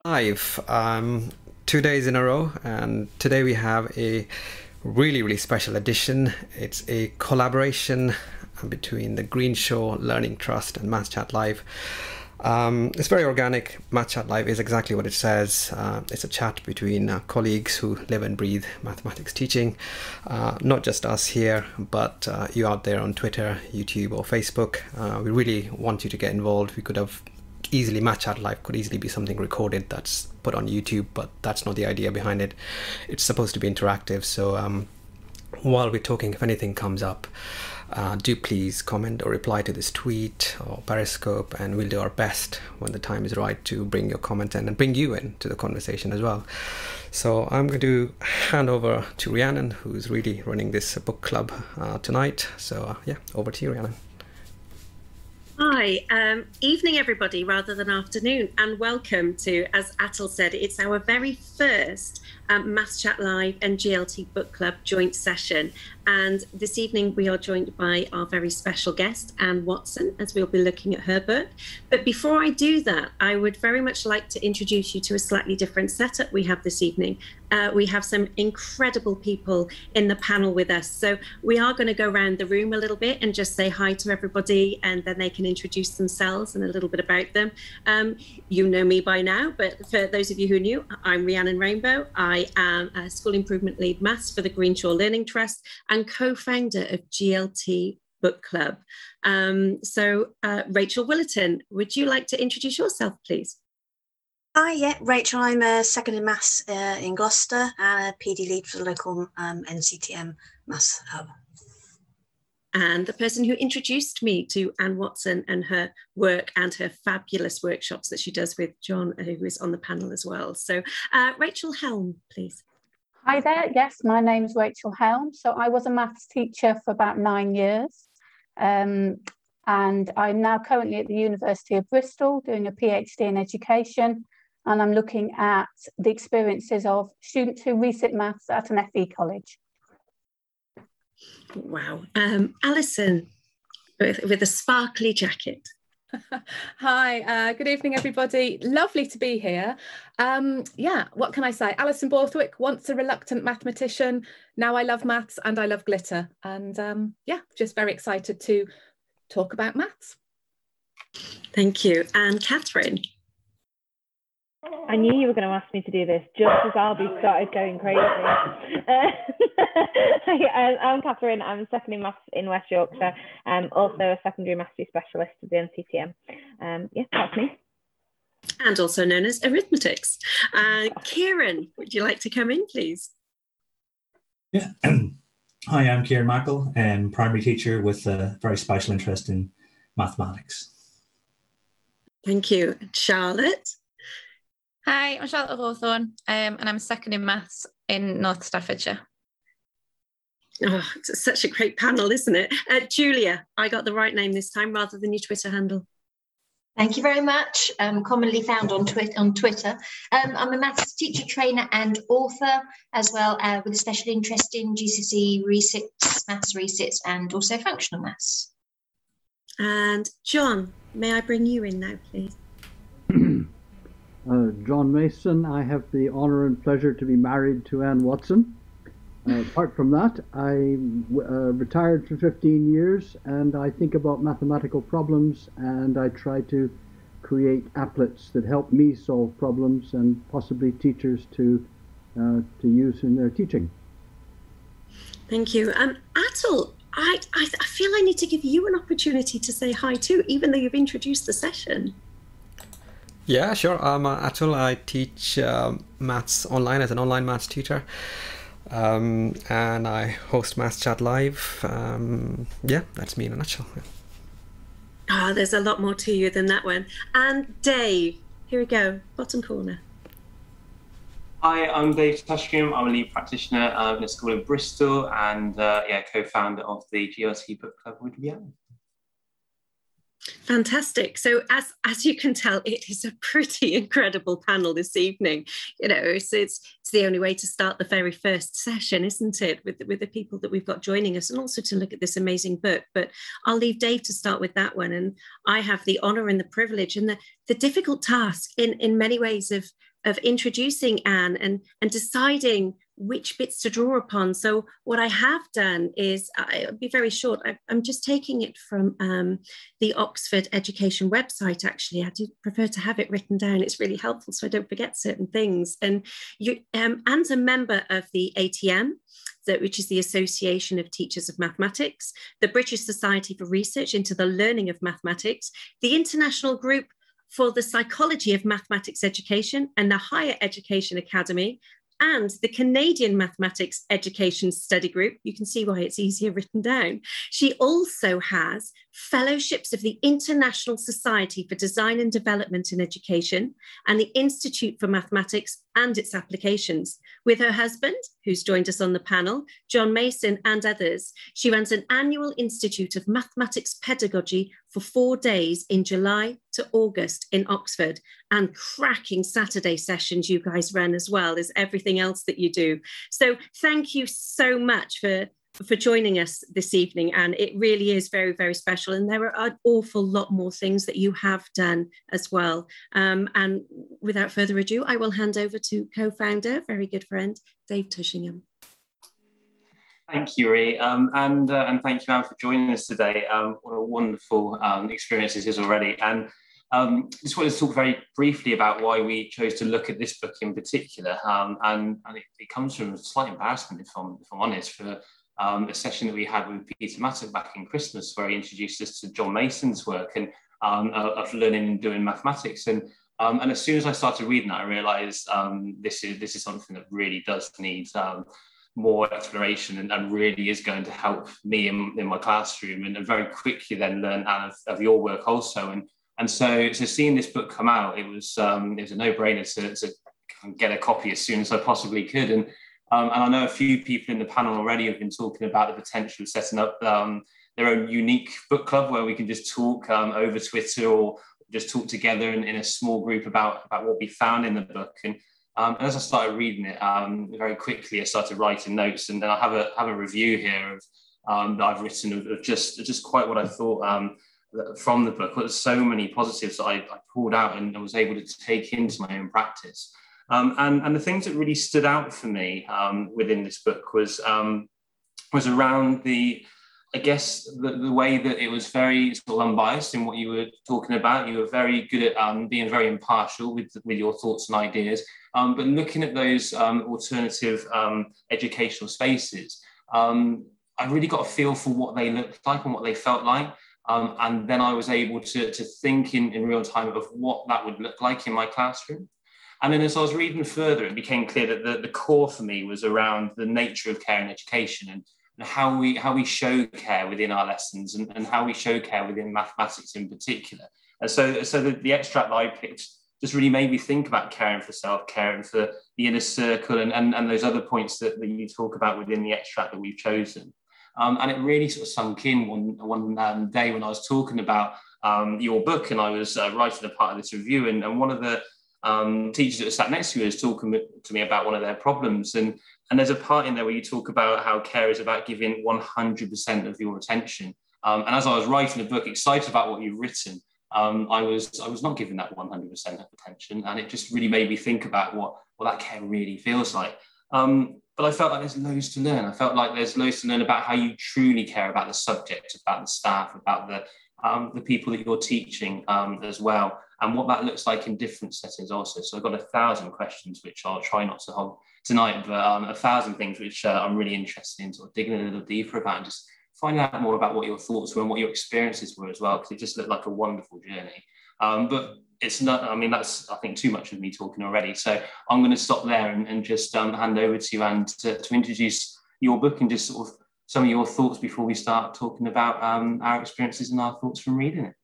Live 2 days in a row, and today we have a really special edition. It's a collaboration between the Greenshaw Learning Trust and Maths Chat Live. It's very organic. Maths Chat Live is exactly what it says. It's a chat between colleagues who live and breathe mathematics teaching. Not just us here, but you out there on Twitter, YouTube or Facebook. We really want you to get involved. We could have easily, Maths Chat Live could easily be something recorded that's put on YouTube, but that's not the idea behind it. It's supposed to be interactive. So while we're talking, if anything comes up, do please comment or reply to this tweet or Periscope, and we'll do our best when the time is right to bring your comment in and bring you into the conversation as well. So I'm going to hand over to Rhiannon, who's really running this book club tonight. So yeah, over to you, Rhiannon. Hi, evening everybody rather than afternoon, and welcome to, as Atul said, it's our very first Maths Chat Live and GLT Book Club joint session. And this evening we are joined by our very special guest, Anne Watson, as we'll be looking at her book. But before I do that, I would very much like to introduce you to a slightly different setup we have this evening. We have some incredible people in the panel with us. So we are going to go around the room a little bit and just say hi to everybody, and then they can introduce themselves and a little bit about them. You know me by now, but for those of you who are new, I'm Rhiannon Rainbow. I am a School Improvement Lead Maths for the Greenshaw Learning Trust and co-founder of GLT Book Club. Rachel Willerton, would you like to introduce yourself, please? Hi, yeah, Rachel. I'm a second in maths in Gloucester and a PD lead for the local NCTM Maths Hub. And the person who introduced me to Anne Watson and her work and her fabulous workshops that she does with John, who is on the panel as well. So Rachel Helm, please. Hi there. Yes, my name's Rachel Helm. So I was a maths teacher for about 9 years. And I'm now currently at the University of Bristol doing a PhD in education. And I'm looking at the experiences of students who resit maths at an FE college. Wow. Alison, with a sparkly jacket. Hi, good evening, everybody. Lovely to be here. Yeah, what can I say? Alison Borthwick, once a reluctant mathematician. Now I love maths and I love glitter. And yeah, just very excited to talk about maths. Thank you. And Catherine. I knew you were going to ask me to do this just as Albie started going crazy. I'm Catherine. I'm second in maths in West Yorkshire. I'm also a secondary maths specialist at the NCTM. Yeah, that's me. And also known as Arithmetics. Kieran, would you like to come in, please? Yeah. Hi, I'm Kieran Michael, primary teacher with a very special interest in mathematics. Thank you. Charlotte? Hi, I'm Charlotte Hawthorne, and I'm second in maths in North Staffordshire. Oh, it's such a great panel, isn't it? Julia, I got the right name this time rather than your Twitter handle. Thank you very much. Commonly found on Twitter. I'm a maths teacher, trainer and author, as well with a special interest in GCSE resits, maths resits, and also functional maths. And John, may I bring you in now, please? John Mason. I have the honour and pleasure to be married to Anne Watson. Apart from that, I retired for 15 years and I think about mathematical problems, and I try to create applets that help me solve problems and possibly teachers to use in their teaching. Thank you. Atul, I feel I need to give you an opportunity to say hi too, even though you've introduced the session. Yeah, sure. I'm Atul. I teach maths online as an online maths tutor, and I host Maths Chat Live. Yeah, that's me in a nutshell. Ah, there's a lot more to you than that one. And Dave, here we go, bottom corner. Hi, I'm Dave Tushkin. I'm a lead practitioner in a school in Bristol, and co-founder of the GLT Book Club with Rhiannon. Fantastic. So as you can tell, it is a pretty incredible panel this evening. You know, it's the only way to start the very first session, isn't it, with the people that we've got joining us, and also to look at this amazing book. But I'll leave Dave to start with that one. And I have the honour and the privilege and the difficult task in many ways of introducing Anne and deciding which bits to draw upon. So what I have done is, I'll be very short, I'm just taking it from the Oxford Education website, actually. I do prefer to have it written down. It's really helpful so I don't forget certain things. And Anne's a member of the ATM, which is the Association of Teachers of Mathematics, the British Society for Research into the Learning of Mathematics, the International Group for the Psychology of Mathematics Education, and the Higher Education Academy, and the Canadian Mathematics Education Study Group. You can see why it's easier written down. She also has fellowships of the International Society for Design and Development in Education and the Institute for Mathematics and its Applications. With her husband, who's joined us on the panel, John Mason, and others, she runs an annual Institute of Mathematics Pedagogy for 4 days in July to August in Oxford, and cracking Saturday sessions you guys run as well as everything else that you do. So thank you so much for joining us this evening, and it really is very, very special. And there are an awful lot more things that you have done as well. And without further ado, I will hand over to co-founder, very good friend, Dave Tushingham. Thank you, Ree, and thank you, Anne, for joining us today. What a wonderful experience this is already. And just wanted to talk very briefly about why we chose to look at this book in particular. And it comes from a slight embarrassment, if I'm honest, for a session that we had with Peter Mattock back in Christmas, where he introduced us to John Mason's work and of learning and doing mathematics. And as soon as I started reading that, I realised this is something that really does need more exploration and really is going to help me in my classroom, and very quickly then learn out of your work also. And so seeing this book come out, it was a no-brainer to get a copy as soon as I possibly could. And I know a few people in the panel already have been talking about the potential of setting up their own unique book club where we can just talk over Twitter or just talk together in a small group about what we found in the book. And as I started reading it, very quickly I started writing notes, and then I have a review here of that I've written of just quite what I thought from the book. There's so many positives that I pulled out and was able to take into my own practice. And the things that really stood out for me within this book was around the way that it was very sort of unbiased in what you were talking about. You were very good at being very impartial with your thoughts and ideas, but looking at those alternative educational spaces, I really got a feel for what they looked like and what they felt like. And then I was able to think in real time of what that would look like in my classroom. And then as I was reading further, it became clear that the core for me was around the nature of care in education and how we show care within our lessons and how we show care within mathematics in particular. And so the extract that I picked just really made me think about caring for self, caring for the inner circle and those other points that you talk about within the extract that we've chosen. And it really sort of sunk in one day when I was talking about your book, and I was writing a part of this review, and one of the teachers that sat next to me was talking to me about one of their problems, and there's a part in there where you talk about how care is about giving 100% of your attention. And as I was writing the book, excited about what you've written, I was not giving that 100% of attention, and it just really made me think about what that care really feels like. But I felt like there's loads to learn. I felt like there's loads to learn about how you truly care about the subject, about the staff, about the people that you're teaching as well, and what that looks like in different settings also. So I've got 1,000 questions, which I'll try not to hold tonight, but 1,000 things which I'm really interested in sort of digging a little deeper about and just finding out more about what your thoughts were and what your experiences were as well, because it just looked like a wonderful journey. But it's not, I mean, that's, I think, too much of me talking already. So I'm going to stop there and just hand over to you, and to introduce your book and just sort of some of your thoughts before we start talking about our experiences and our thoughts from reading it.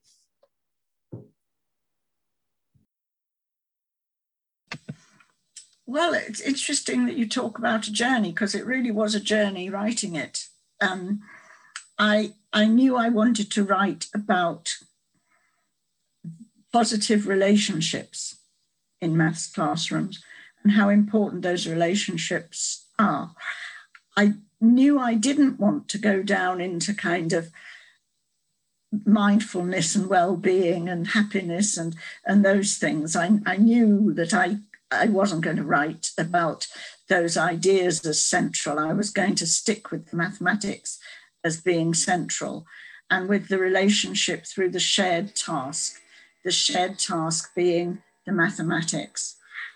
Well, it's interesting that you talk about a journey, because it really was a journey writing it. I knew I wanted to write about positive relationships in maths classrooms and how important those relationships are. I knew I didn't want to go down into kind of mindfulness and well-being and happiness and those things. I knew that I wasn't going to write about those ideas as central. I was going to stick with the mathematics as being central, and with the relationship through the shared task being the mathematics,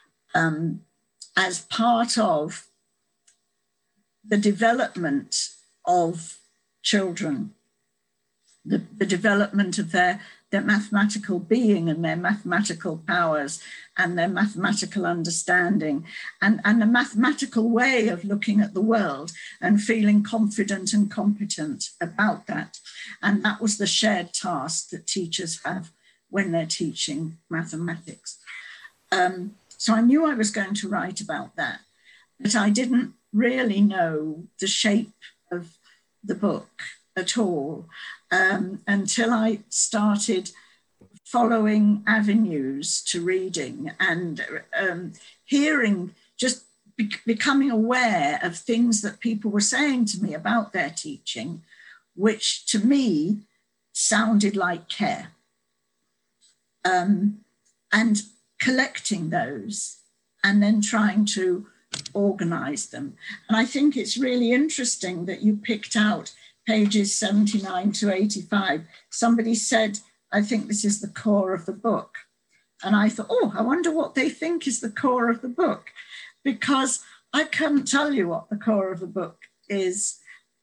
as part of the development of children, the development of their mathematical being and their mathematical powers and their mathematical understanding and a mathematical way of looking at the world and feeling confident and competent about that. And that was the shared task that teachers have when they're teaching mathematics. So I knew I was going to write about that, but I didn't really know the shape of the book at all until I started following avenues to reading and hearing, just becoming aware of things that people were saying to me about their teaching, which to me sounded like care. And collecting those and then trying to organize them. And I think it's really interesting that you picked out pages 79 to 85. Somebody said, I think this is the core of the book. And I thought, oh, I wonder what they think is the core of the book, because I can't tell you what the core of the book is.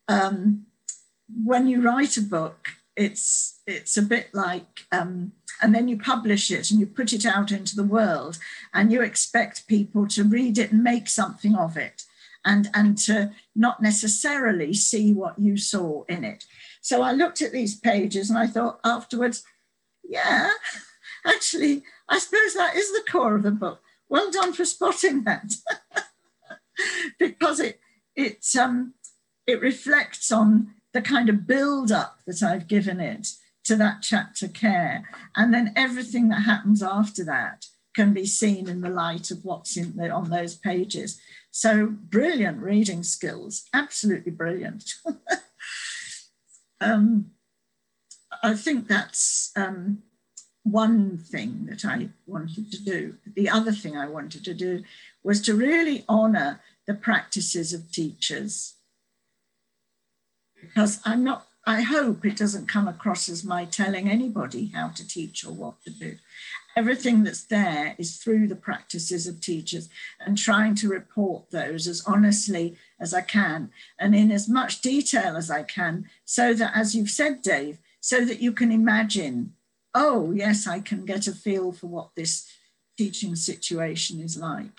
When you write a book, it's a bit like, and then you publish it and you put it out into the world and you expect people to read it and make something of it and to not necessarily see what you saw in it. So I looked at these pages and I thought afterwards, yeah, actually, I suppose that is the core of the book. Well done for spotting that. Because it reflects on the kind of build-up that I've given it to that chapter care. And then everything that happens after that can be seen in the light of what's on those pages. So brilliant reading skills, absolutely brilliant. I think that's one thing that I wanted to do. The other thing I wanted to do was to really honour the practices of teachers. Because I hope it doesn't come across as my telling anybody how to teach or what to do. Everything that's there is through the practices of teachers and trying to report those as honestly as I can and in as much detail as I can, so that, as you've said, Dave, so that you can imagine, oh, yes, I can get a feel for what this teaching situation is like.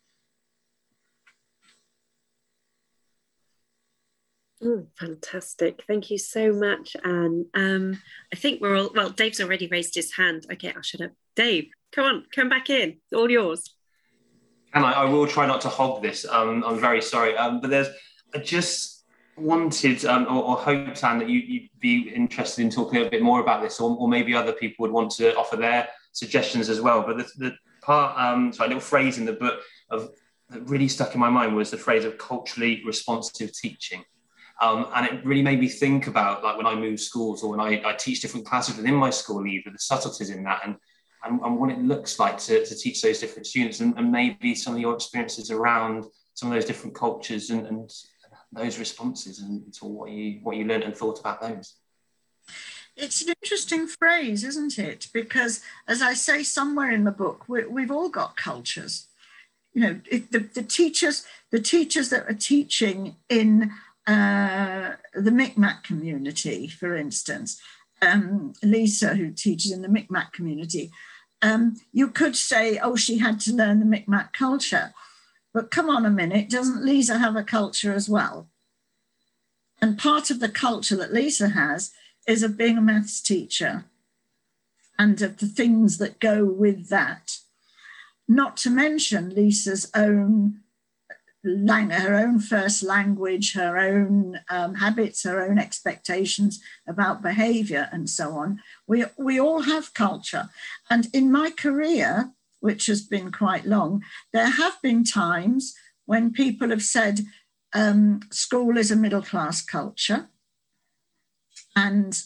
Oh, fantastic. Thank you so much, Anne. I think we're all, well, Dave's already raised his hand. Okay, I should have. Dave, come on, come back in. It's all yours. And I will try not to hog this. I'm very sorry. But I just wanted or hoped, Anne, that you'd be interested in talking a bit more about this, or maybe other people would want to offer their suggestions as well. But the part, a little phrase in the book that really stuck in my mind was the phrase of culturally responsive teaching. And it really made me think about, like, when I move schools or when I teach different classes within my school, either the subtleties in that and what it looks like to teach those different students and maybe some of your experiences around some of those different cultures and those responses and to what you learned and thought about those. It's an interesting phrase, isn't it? Because, as I say somewhere in the book, we've all got cultures. You know, the teachers that are teaching in the Micmac community, for instance, Lisa, who teaches in the Micmac community, you could say, oh, she had to learn the Micmac culture. But come on a minute, doesn't Lisa have a culture as well? And part of the culture that Lisa has is of being a maths teacher and of the things that go with that. Not to mention Lisa's own her own first language, her own habits, her own expectations about behaviour and so on. We all have culture. And in my career, which has been quite long, there have been times when people have said school is a middle class culture and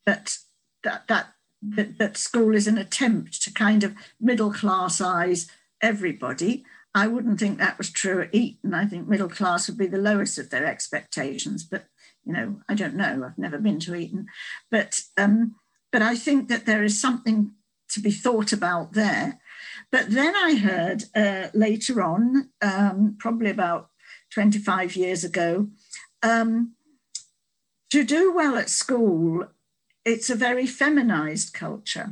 that school is an attempt to kind of middle classize everybody. I wouldn't think that was true at Eton. I think middle class would be the lowest of their expectations, but you know, I don't know. I've never been to Eton, but I think that there is something to be thought about there. But then I heard later on, probably about 25 years ago, to do well at school, it's a very feminized culture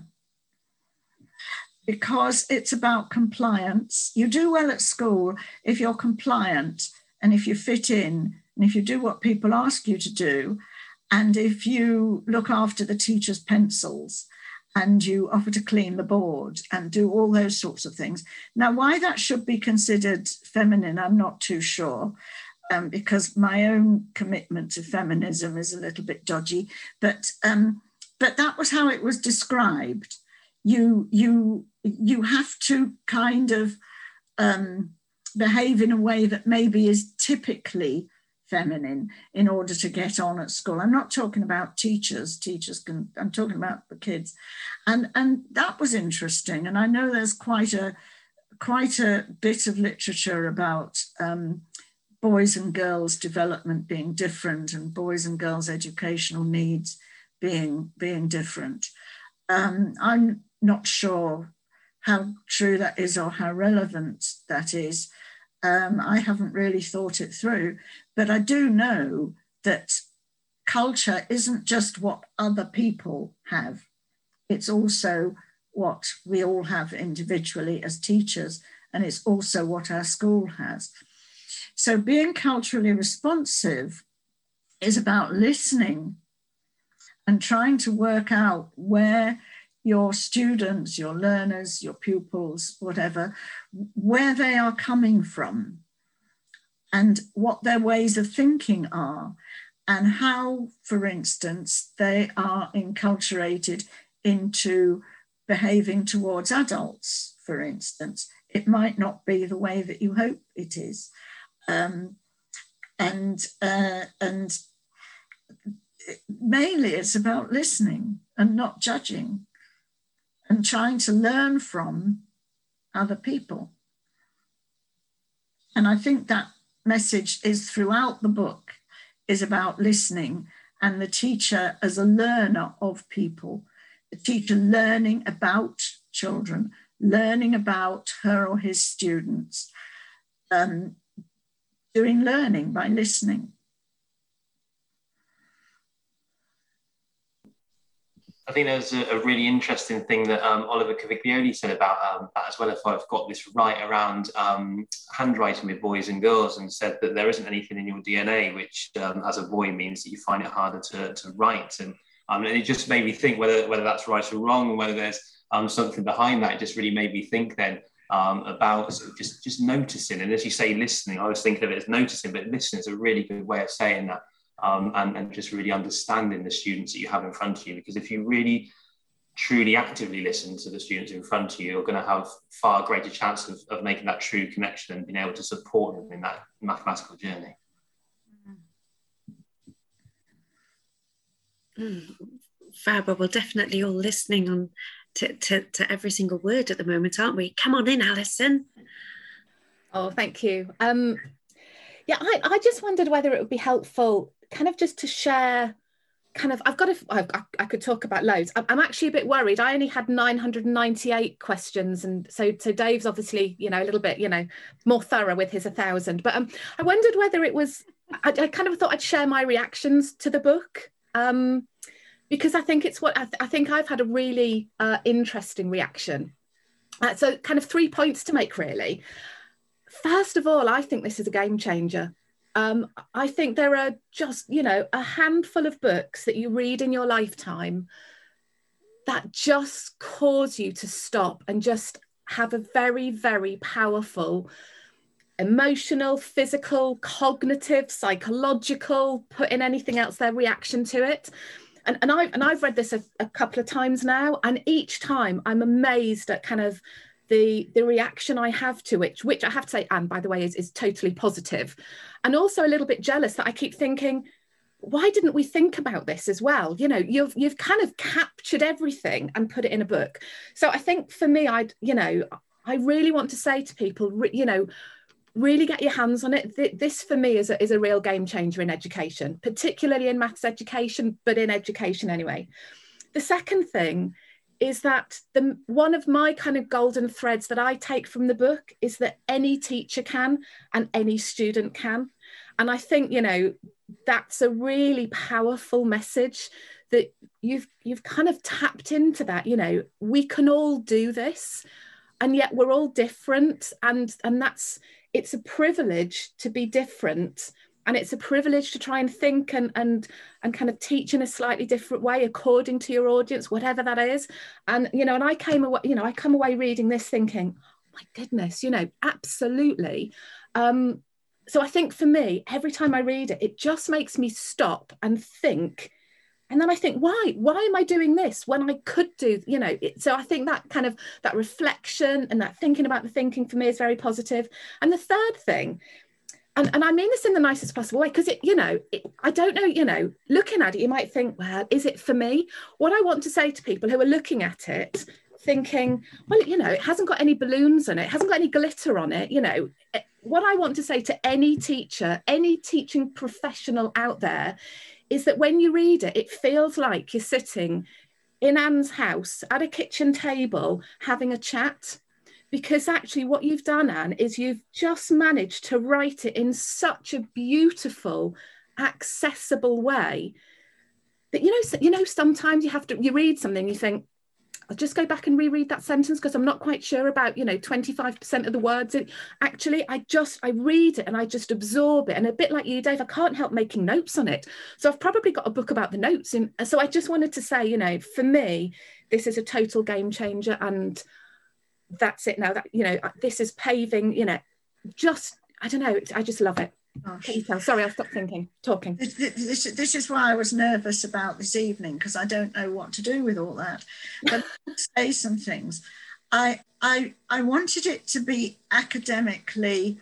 because it's about compliance. You do well at school if you're compliant and if you fit in and if you do what people ask you to do and if you look after the teacher's pencils and you offer to clean the board and do all those sorts of things. Now, why that should be considered feminine, I'm not too sure. Because my own commitment to feminism is a little bit dodgy, but that was how it was described. You have to kind of behave in a way that maybe is typically feminine in order to get on at school. I'm not talking about teachers. I'm talking about the kids, and that was interesting. And I know there's quite a bit of literature about boys and girls' development being different and boys and girls' educational needs being different. I'm not sure how true that is or how relevant that is. I haven't really thought it through, but I do know that culture isn't just what other people have. It's also what we all have individually as teachers, and it's also what our school has. So being culturally responsive is about listening and trying to work out where your students, your learners, your pupils, whatever, where they are coming from and what their ways of thinking are and how, for instance, they are enculturated into behaving towards adults, for instance. It might not be the way that you hope it is. And mainly it's about listening and not judging and trying to learn from other people. And I think that message is throughout the book, is about listening and the teacher as a learner of people, the teacher learning about children, learning about her or his students, doing learning by listening. I think there's a really interesting thing that Oliver Caviglioli said about that as well, if I've got this right, around handwriting with boys and girls, and said that there isn't anything in your DNA which as a boy means that you find it harder to write. And it just made me think whether that's right or wrong, and whether there's something behind that. It just really made me think then about sort of just noticing. And as you say, listening, I was thinking of it as noticing, but listening is a really good way of saying that. And just really understanding the students that you have in front of you, because if you really truly actively listen to the students in front of you, you're going to have far greater chance of making that true connection and being able to support them in that mathematical journey. Fab. Well, definitely all listening on to every single word at the moment, aren't we? Come on in, Alison. Oh, thank you. Yeah, I just wondered whether it would be helpful kind of just to share kind of, I could talk about loads. I'm actually a bit worried. I only had 998 questions. And so Dave's obviously, a little bit, more thorough with his 1,000. But I wondered whether it was, I kind of thought I'd share my reactions to the book. Because I think it's what, I think I've had a really interesting reaction. So kind of 3 points to make, really. First of all, I think this is a game changer. I think there are just, a handful of books that you read in your lifetime that just cause you to stop and just have a very, very powerful emotional, physical, cognitive, psychological, put in anything else there, reaction to it. And I've read this a couple of times now, and each time I'm amazed at kind of the reaction I have to it, which I have to say, Anne, by the way, is totally positive. And also a little bit jealous that I keep thinking, why didn't we think about this as well? You've kind of captured everything and put it in a book. So I think for me, I really want to say to people, really get your hands on it. This for me is a real game changer in education, particularly in maths education, but in education anyway. The second thing is that one of my kind of golden threads that I take from the book is that any teacher can and any student can. And I think, that's a really powerful message, that you've kind of tapped into that. We can all do this, and yet we're all different, and it's a privilege to be different, and it's a privilege to try and think and kind of teach in a slightly different way according to your audience, whatever that is. And and I come away reading this thinking, oh my goodness, absolutely. So I think for me, every time I read it, it just makes me stop and think. And then I think, why am I doing this when I could do, so I think that kind of, that reflection and that thinking about the thinking for me is very positive. And the third thing, and I mean this in the nicest possible way, because I don't know, looking at it, you might think, well, is it for me? What I want to say to people who are looking at it, thinking, well, it hasn't got any balloons on it, hasn't got any glitter on it, what I want to say to any teacher, any teaching professional out there, is that when you read it, it feels like you're sitting in Anne's house at a kitchen table having a chat. Because actually what you've done, Anne, is you've just managed to write it in such a beautiful, accessible way that, sometimes you read something, you think, I'll just go back and reread that sentence because I'm not quite sure about, 25% of the words. Actually, I read it and I just absorb it. And a bit like you, Dave, I can't help making notes on it. So I've probably got a book about the notes. So I just wanted to say, for me, this is a total game changer. And that's it now. That, this is paving, I don't know, I just love it. Sorry, I'll stop talking. This is why I was nervous about this evening, because I don't know what to do with all that. But I'll say some things. I wanted it to be academically,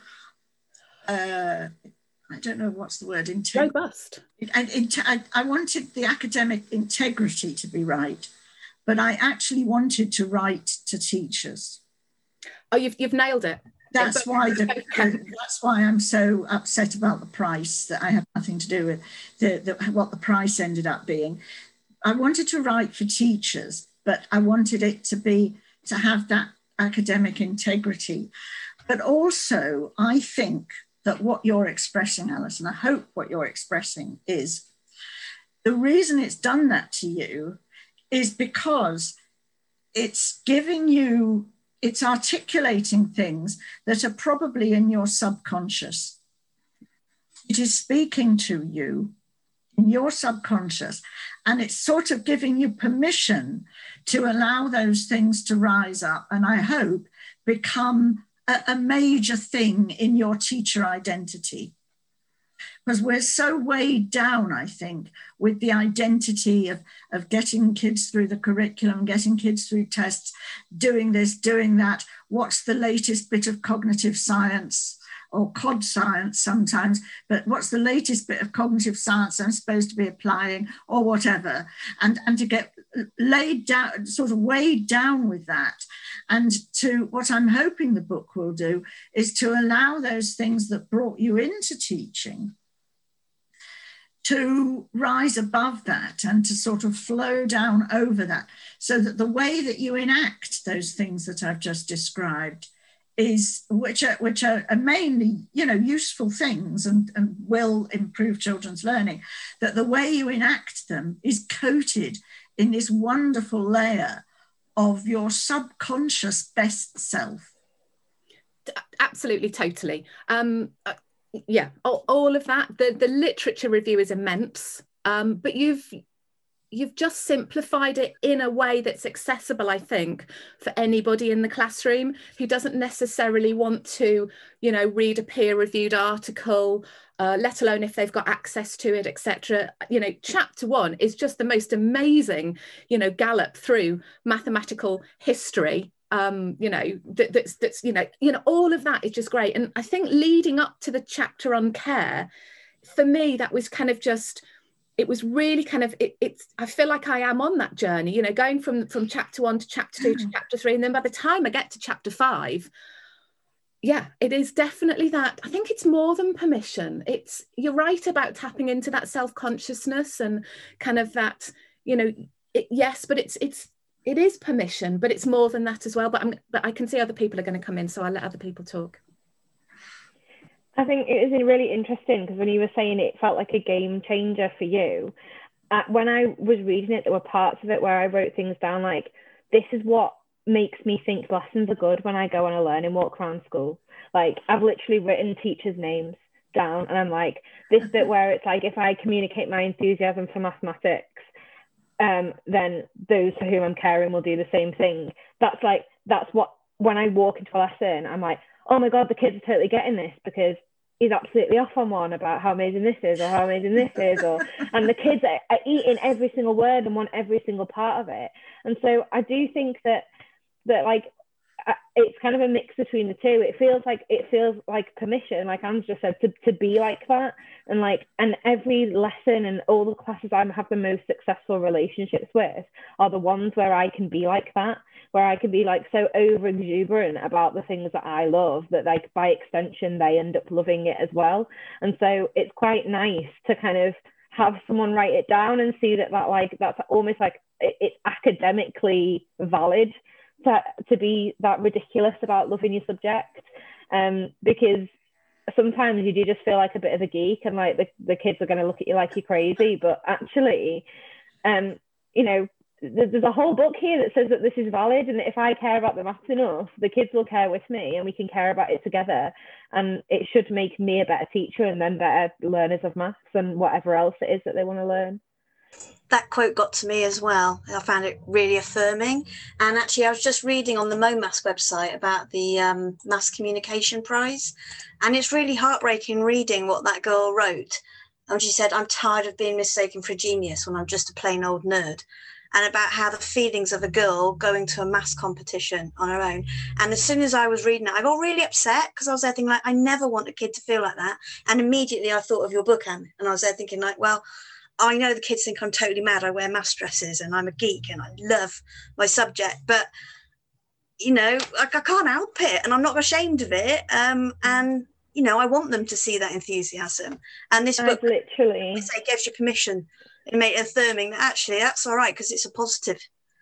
I don't know what's the word, robust. I wanted the academic integrity to be right, but I actually wanted to write to teachers. Oh, you've nailed it. That's why I'm so upset about the price, that I have nothing to do with what the price ended up being. I wanted to write for teachers, but I wanted it to have that academic integrity. But also, I think that what you're expressing, Alice, and I hope what you're expressing is, the reason it's done that to you is because it's giving you, it's articulating things that are probably in your subconscious. It is speaking to you in your subconscious, and it's sort of giving you permission to allow those things to rise up and, I hope, become a major thing in your teacher identity. Because we're so weighed down, I think, with the identity of getting kids through the curriculum, getting kids through tests, doing this, doing that. What's the latest bit of cognitive science, or COD science sometimes, but what's the latest bit of cognitive science I'm supposed to be applying, or whatever, and to get laid down, sort of weighed down with that. And to what I'm hoping the book will do is to allow those things that brought you into teaching to rise above that and to sort of flow down over that, so that the way that you enact those things that I've just described is, which are mainly, useful things and will improve children's learning, that the way you enact them is coated in this wonderful layer of your subconscious best self. Absolutely, totally. Yeah, all of that. The literature review is immense, but you've just simplified it in a way that's accessible, I think, for anybody in the classroom who doesn't necessarily want to, read a peer-reviewed article, let alone if they've got access to it, etc. Chapter 1 is just the most amazing, gallop through mathematical history. That's all of that is just great. And I think leading up to the chapter on care, for me, that was kind of just it was really kind of, I feel like I am on that journey, you know, going from chapter 1 to chapter 2 to chapter 3. And then by the time I get to chapter 5, yeah, it is definitely that. I think it's more than permission. You're right about tapping into that self-consciousness and kind of that, you know, yes, but it is permission, but it's more than that as well. But I can see other people are going to come in, so I'll let other people talk. I think it is really interesting because when you were saying it felt like a game changer for you, when I was reading it, there were parts of it where I wrote things down like, this is what makes me think lessons are good when I go on a learning walk around school. Like, I've literally written teachers' names down, and I'm like, this bit where it's like, if I communicate my enthusiasm for mathematics, then those for whom I'm caring will do the same thing. That's what, when I walk into a lesson, I'm like, oh my God, the kids are totally getting this because he's absolutely off on one about how amazing this is or how amazing this is, and the kids are eating every single word and want every single part of it. And so I do think that like, it's kind of a mix between the two. It feels like permission, like Anne's just said, to be like that. And every lesson and all the classes I have the most successful relationships with are the ones where I can be like that, where I can be like so over exuberant about the things that I love that, like, by extension they end up loving it as well. And so it's quite nice to kind of have someone write it down and see that like that's almost like it's academically valid to be that ridiculous about loving your subject, because sometimes you do just feel like a bit of a geek, and like the kids are going to look at you like you're crazy. But actually, you know, there's a whole book here that says that this is valid, and that if I care about the maths enough, the kids will care with me, and we can care about it together. And it should make me a better teacher and then better learners of maths and whatever else it is that they want to learn. That quote got to me as well. I found it really affirming. And actually, I was just reading on the MoMaths website about the Maths Communication Prize. And it's really heartbreaking reading what that girl wrote. And she said, I'm tired of being mistaken for a genius when I'm just a plain old nerd. And about how the feelings of a girl going to a maths competition on her own. And as soon as I was reading it, I got really upset because I was there thinking, like, I never want a kid to feel like that. And immediately I thought of your book, Anne. And I was there thinking, like, well, I know the kids think I'm totally mad. I wear maths dresses and I'm a geek and I love my subject, but, you know, I can't help it and I'm not ashamed of it. And, you know, I want them to see that enthusiasm. And this book literally gives you permission. It made it affirming that actually that's all right because it's a positive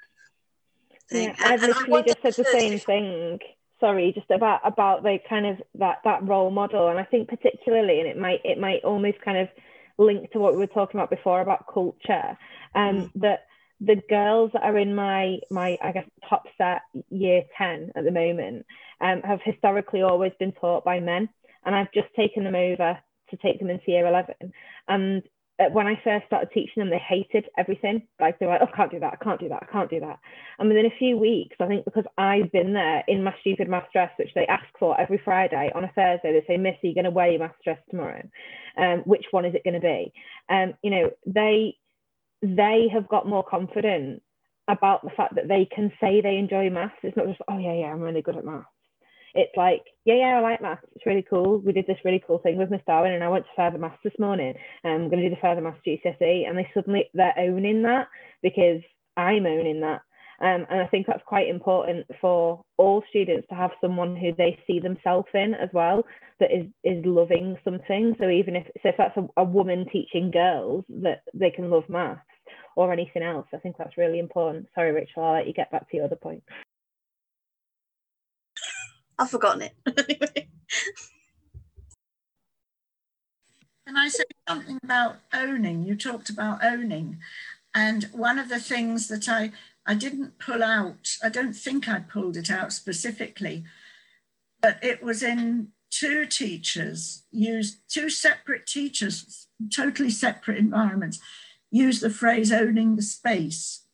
thing. Yeah, I've literally just said the same thing. Sorry, just about the kind of that role model. And I think particularly, and it might almost kind of link to what we were talking about before about culture, that the girls that are in my I guess top set year 10 at the moment have historically always been taught by men, and I've just taken them over to take them into year 11. And when I first started teaching them, they hated everything. Like, they were like, oh, I can't do that, I can't do that, I can't do that. And within a few weeks, I think because I've been there in my stupid maths dress, which they ask for every Friday, on a Thursday, they say, Miss, are you going to wear your maths dress tomorrow? Which one is it going to be? You know, they have got more confident about the fact that they can say they enjoy maths. It's not just, oh, yeah, I'm really good at maths. It's like, yeah, I like maths. It's really cool. We did this really cool thing with Miss Darwin, and I went to further maths this morning. I'm going to do the further maths GCSE, and they're owning that because I'm owning that. And I think that's quite important for all students to have someone who they see themselves in as well, that is loving something. So even if that's a woman teaching girls, that they can love maths or anything else, I think that's really important. Sorry, Rachel, I'll let you get back to your other point. I've forgotten it. Can I say something about owning? You talked about owning. And one of the things that I didn't pull out, I don't think I pulled it out specifically, but it was in two separate teachers, totally separate environments, use the phrase owning the space.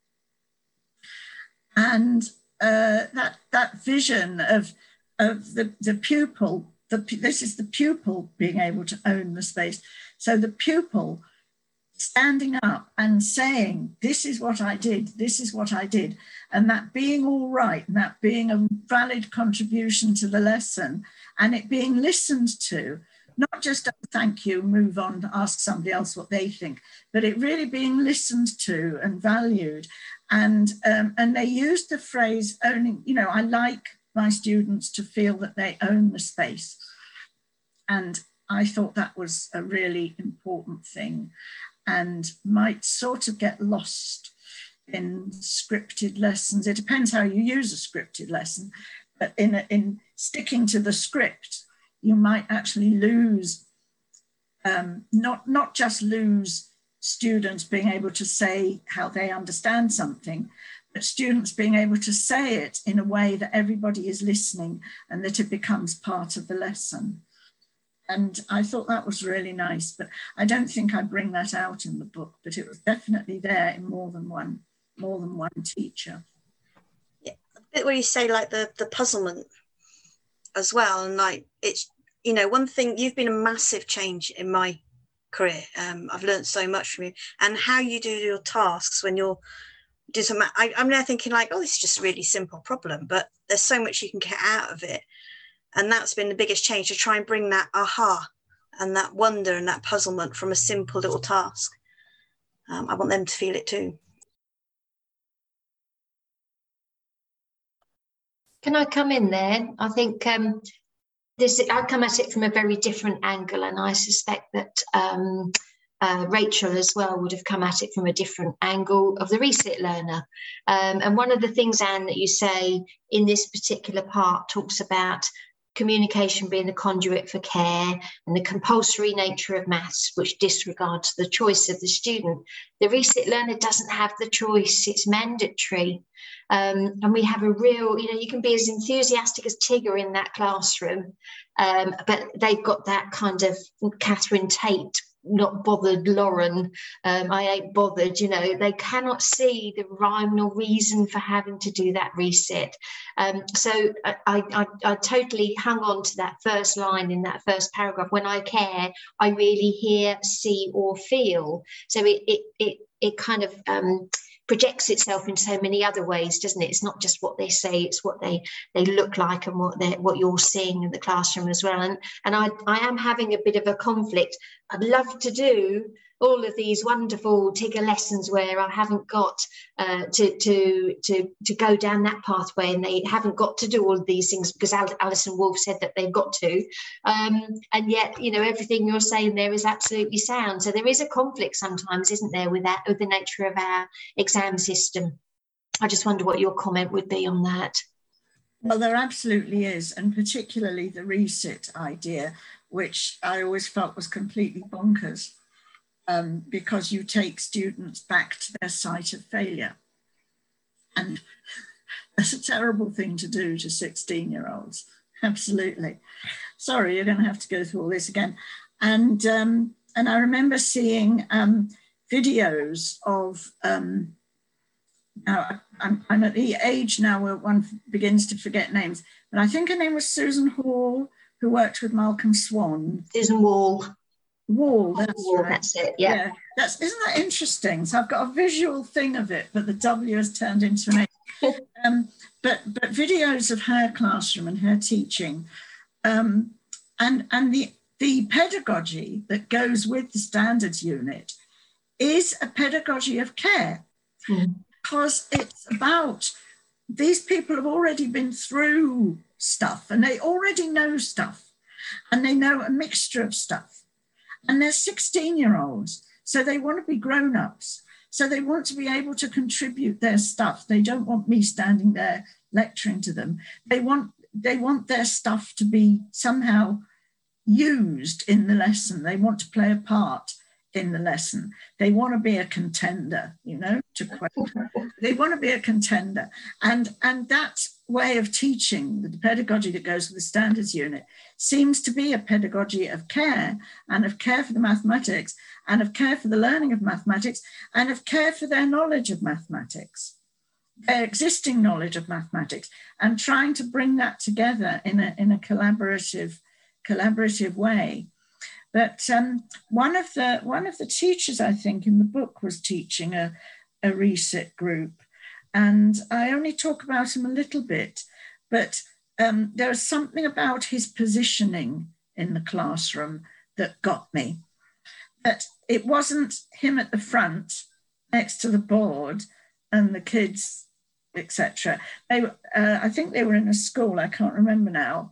And that vision of the pupil, this is the pupil being able to own the space. So the pupil standing up and saying, this is what I did, and that being all right, and that being a valid contribution to the lesson, and it being listened to, not just thank you, move on, ask somebody else what they think, but it really being listened to and valued. And they used the phrase owning, you know, I like my students to feel that they own the space. And I thought that was a really important thing, and might sort of get lost in scripted lessons. It depends how you use a scripted lesson, but in sticking to the script, you might actually lose, not just lose students being able to say how they understand something, but students being able to say it in a way that everybody is listening and that it becomes part of the lesson. And I thought that was really nice, but I don't think I bring that out in the book, but it was definitely there in more than one teacher. Yeah, a bit where you say like the puzzlement as well, and like it's, you know, one thing, you've been a massive change in my career. I've learned so much from you, and how you do your tasks when you're doing some. I'm now thinking like, oh, this is just a really simple problem, but there's so much you can get out of it. And that's been the biggest change, to try and bring that aha and that wonder and that puzzlement from a simple little task. I want them to feel it too. Can I come in there? I think I come at it from a very different angle, and I suspect that Rachel as well would have come at it from a different angle of the resit learner. And one of the things, Anne, that you say in this particular part talks about communication being a conduit for care and the compulsory nature of maths, which disregards the choice of the student. The resit learner doesn't have the choice, it's mandatory. And we have a real, you know, you can be as enthusiastic as Tigger in that classroom, but they've got that kind of Catherine Tate, not bothered Lauren, I ain't bothered, you know, they cannot see the rhyme nor reason for having to do that resit. So I totally hung on to that first line in that first paragraph. When I care, I really hear, see or feel. So it kind of projects itself in so many other ways, doesn't it? It's not just what they say, it's what they look like and what you're seeing in the classroom as well. And I am having a bit of a conflict. I'd love to do all of these wonderful Tigger lessons where I haven't got to go down that pathway, and they haven't got to do all of these things because Alison Wolfe said that they've got to. And yet, you know, everything you're saying there is absolutely sound. So there is a conflict sometimes, isn't there, with the nature of our exam system? I just wonder what your comment would be on that. Well, there absolutely is, and particularly the resit idea, which I always felt was completely bonkers. Because you take students back to their site of failure. And that's a terrible thing to do to 16-year-olds, absolutely. Sorry, you're going to have to go through all this again. And I remember seeing videos of, now I'm at the age now where one begins to forget names, but I think her name was Susan Hall, who worked with Malcolm Swan. Susan Wall. That's it. Yeah. Isn't that interesting? So I've got a visual thing of it, but the W has turned into an A. But videos of her classroom and her teaching, and the pedagogy that goes with the standards unit is a pedagogy of care, because it's about these people have already been through stuff and they already know stuff, and they know a mixture of stuff. And they're 16-year-olds, so they want to be grown-ups. So they want to be able to contribute their stuff. They don't want me standing there lecturing to them. They want their stuff to be somehow used in the lesson. They want to play a part in the lesson. They want to be a contender, you know, to quote. They want to be a contender. And that way of teaching, the pedagogy that goes with the standards unit, seems to be a pedagogy of care, and of care for the mathematics, and of care for the learning of mathematics, and of care for their knowledge of mathematics, their existing knowledge of mathematics, and trying to bring that together in a collaborative way. But one of the teachers, I think, in the book was teaching a resit group. And I only talk about him a little bit, but there was something about his positioning in the classroom that got me. But it wasn't him at the front next to the board and the kids, etc. I think they were in a school, I can't remember now.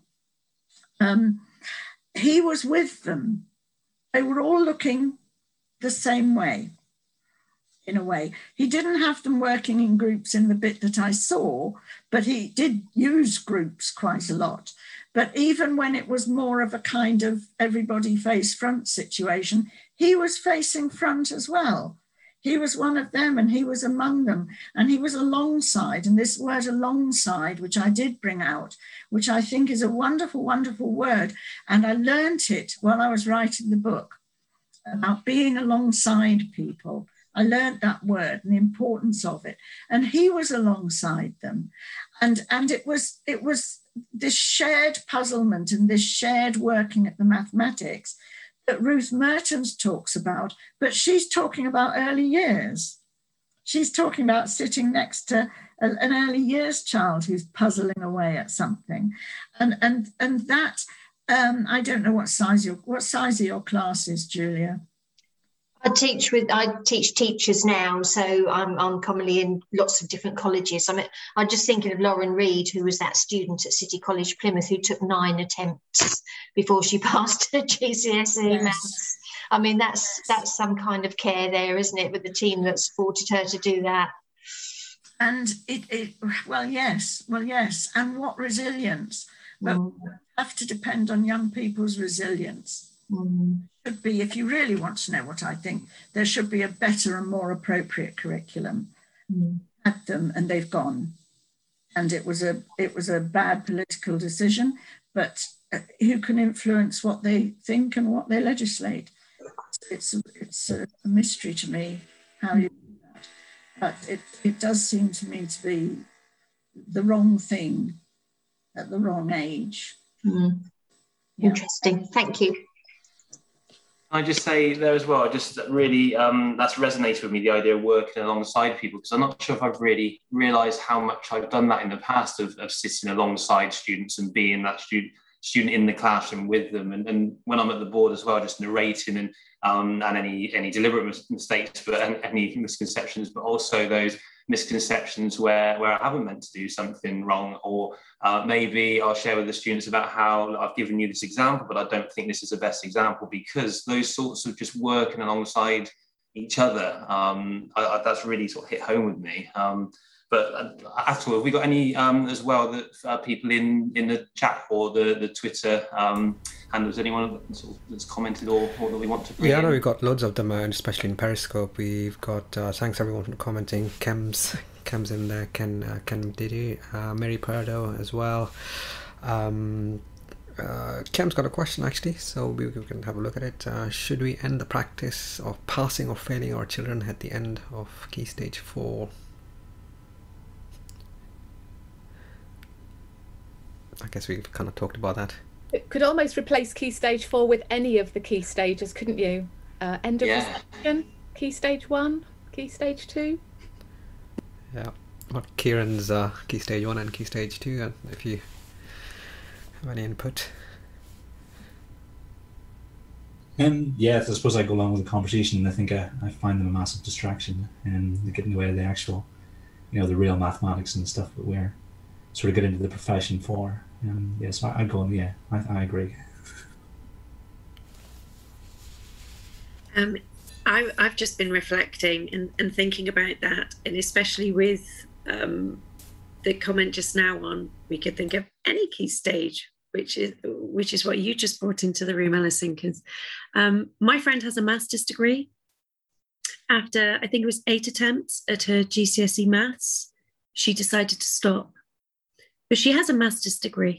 He was with them. They were all looking the same way, in a way. He didn't have them working in groups in the bit that I saw, but he did use groups quite a lot. But even when it was more of a kind of everybody face front situation, he was facing front as well. He was one of them and he was among them and he was alongside. And this word alongside, which I did bring out, which I think is a wonderful, wonderful word. And I learnt it while I was writing the book about being alongside people. I learnt that word and the importance of it. And he was alongside them. And it was this shared puzzlement and this shared working at the mathematics that Ruth Mertens talks about, but she's talking about early years. She's talking about sitting next to an early years child who's puzzling away at something. And that, I don't know what size are your classes, Julia? I teach teachers now, so I'm commonly in lots of different colleges. I'm just thinking of Lauren Reed, who was that student at City College Plymouth who took 9 attempts before she passed her GCSE maths. I mean, that's some kind of care there, isn't it, with the team that supported her to do that. And well, yes, and what resilience. But we have to depend on young people's resilience. Should be, if you really want to know what I think, there should be a better and more appropriate curriculum at them, and they've gone. And it was a bad political decision, but who can influence what they think and what they legislate? It's a mystery to me how you do that. But it does seem to me to be the wrong thing at the wrong age. Yeah. Interesting. Thank you. I just say there as well, just really, that's resonated with me, the idea of working alongside people, because I'm not sure if I've really realised how much I've done that in the past of sitting alongside students and being that student in the classroom with them. And when I'm at the board as well, just narrating and any deliberate mistakes, but any misconceptions, but also those misconceptions where I haven't meant to do something wrong, or maybe I'll share with the students about how I've given you this example, but I don't think this is the best example, because those sorts of just working alongside each other, that's really sort of hit home with me. But after all, have we got any as well that people in the chat or the Twitter handles, anyone that's commented or that we want to bring in? I know we've got loads of them, especially in Periscope. We've got thanks everyone for commenting. Kem's in there, Ken Diddy, Mary Pardo as well. Kem's got a question actually, so we can have a look at it. Should we end the practice of passing or failing our children at the end of Key Stage 4? I guess we've kind of talked about that. It could almost replace Key Stage 4 with any of the key stages, couldn't you? End of reception, Key Stage 1, Key Stage 2. Yeah, what Kieran's Key Stage 1 and Key Stage 2, and if you have any input. Yeah, I suppose I go along with the conversation. I think I find them a massive distraction, and they get in the way of the actual, the real mathematics and stuff that we're sort of get into the profession for. So I go, I agree. I've just been reflecting and thinking about that, and especially with the comment just now on, we could think of any key stage, which is what you just brought into the room, Alison, because my friend has a master's degree. After, I think it was 8 attempts at her GCSE maths, she decided to stop. But she has a master's degree.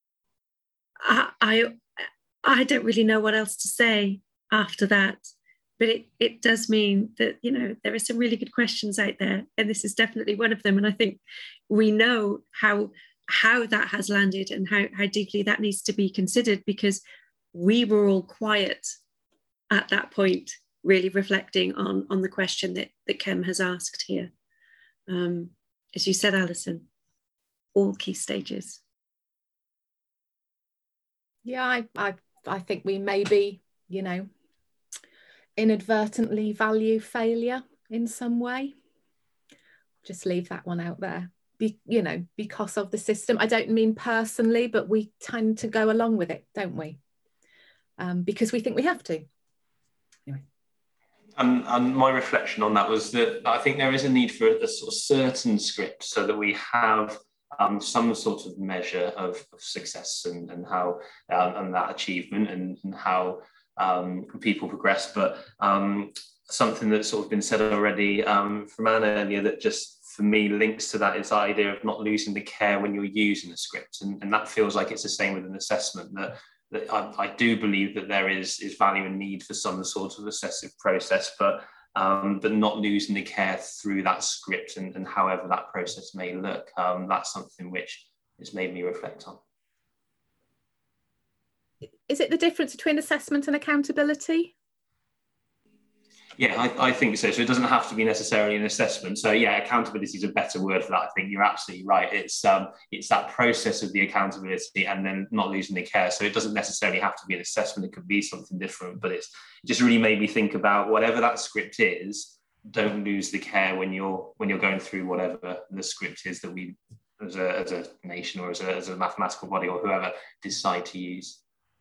I don't really know what else to say after that, but it does mean that, there are some really good questions out there, and this is definitely one of them. And I think we know how that has landed and how deeply that needs to be considered, because we were all quiet at that point, really reflecting on the question that Kem has asked here. As you said, Alison, all key stages. Yeah, I I think we maybe, you know, inadvertently value failure in some way. Just leave that one out there. You know, because of the system. I don't mean personally, but we tend to go along with it, don't we? Because we think we have to. Anyway. And my reflection on that was that I think there is a need for a sort of certain script so that we have some sort of measure of success and how and that achievement and how people progress. But something that's sort of been said already from Anna earlier that just for me links to that is the idea of not losing the care when you're using a script, and that feels like it's the same with an assessment. That I do believe that there is value and need for some sort of assessive process, but not losing the care through that script and however that process may look. That's something which has made me reflect on. Is it the difference between assessment and accountability? Yeah, I think so. So it doesn't have to be necessarily an assessment. So yeah, accountability is a better word for that. I think you're absolutely right. It's that process of the accountability and then not losing the care. So it doesn't necessarily have to be an assessment. It could be something different, but it just really made me think about whatever that script is, don't lose the care when you're going through whatever the script is that we as a nation or as a mathematical body or whoever decide to use.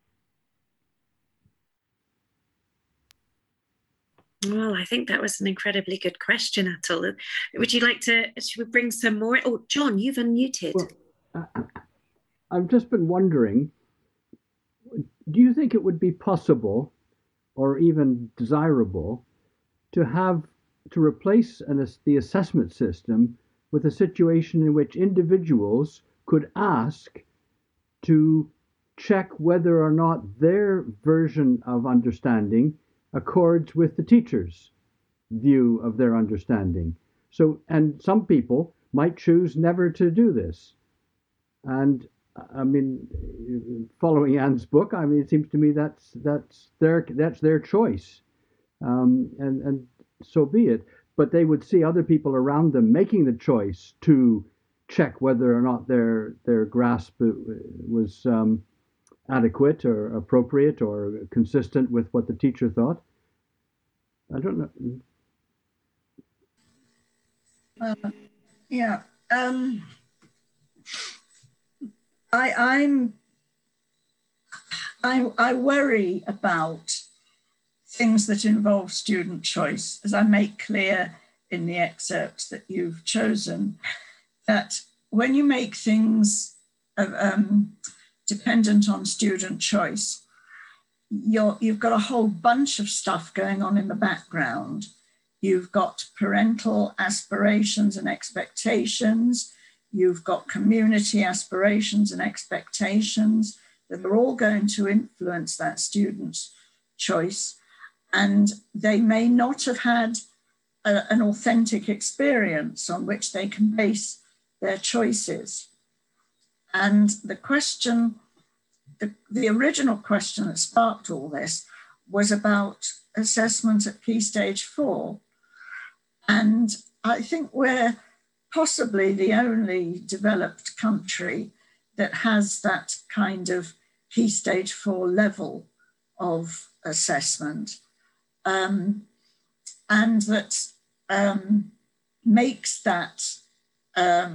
Well, I think that was an incredibly good question, Atul. Would you like to, should we bring some more? Oh, John, you've unmuted. Well, I've just been wondering, do you think it would be possible or even desirable to replace the assessment system with a situation in which individuals could ask to check whether or not their version of understanding accords with the teacher's view of their understanding? So, and some people might choose never to do this. And I mean, following Anne's book, I mean, it seems to me that's their choice, and so be it. But they would see other people around them making the choice to check whether or not their grasp was adequate or appropriate or consistent with what the teacher thought. I don't know. Yeah. I worry about things that involve student choice, as I make clear in the excerpts that you've chosen, that when you make things dependent on student choice, you've got a whole bunch of stuff going on in the background. You've got parental aspirations and expectations. You've got community aspirations and expectations that are all going to influence that student's choice. And they may not have had an authentic experience on which they can base their choices. And the question, the original question that sparked all this was about assessment at Key Stage 4. And I think we're possibly the only developed country that has that kind of Key Stage 4 level of assessment, and that makes that a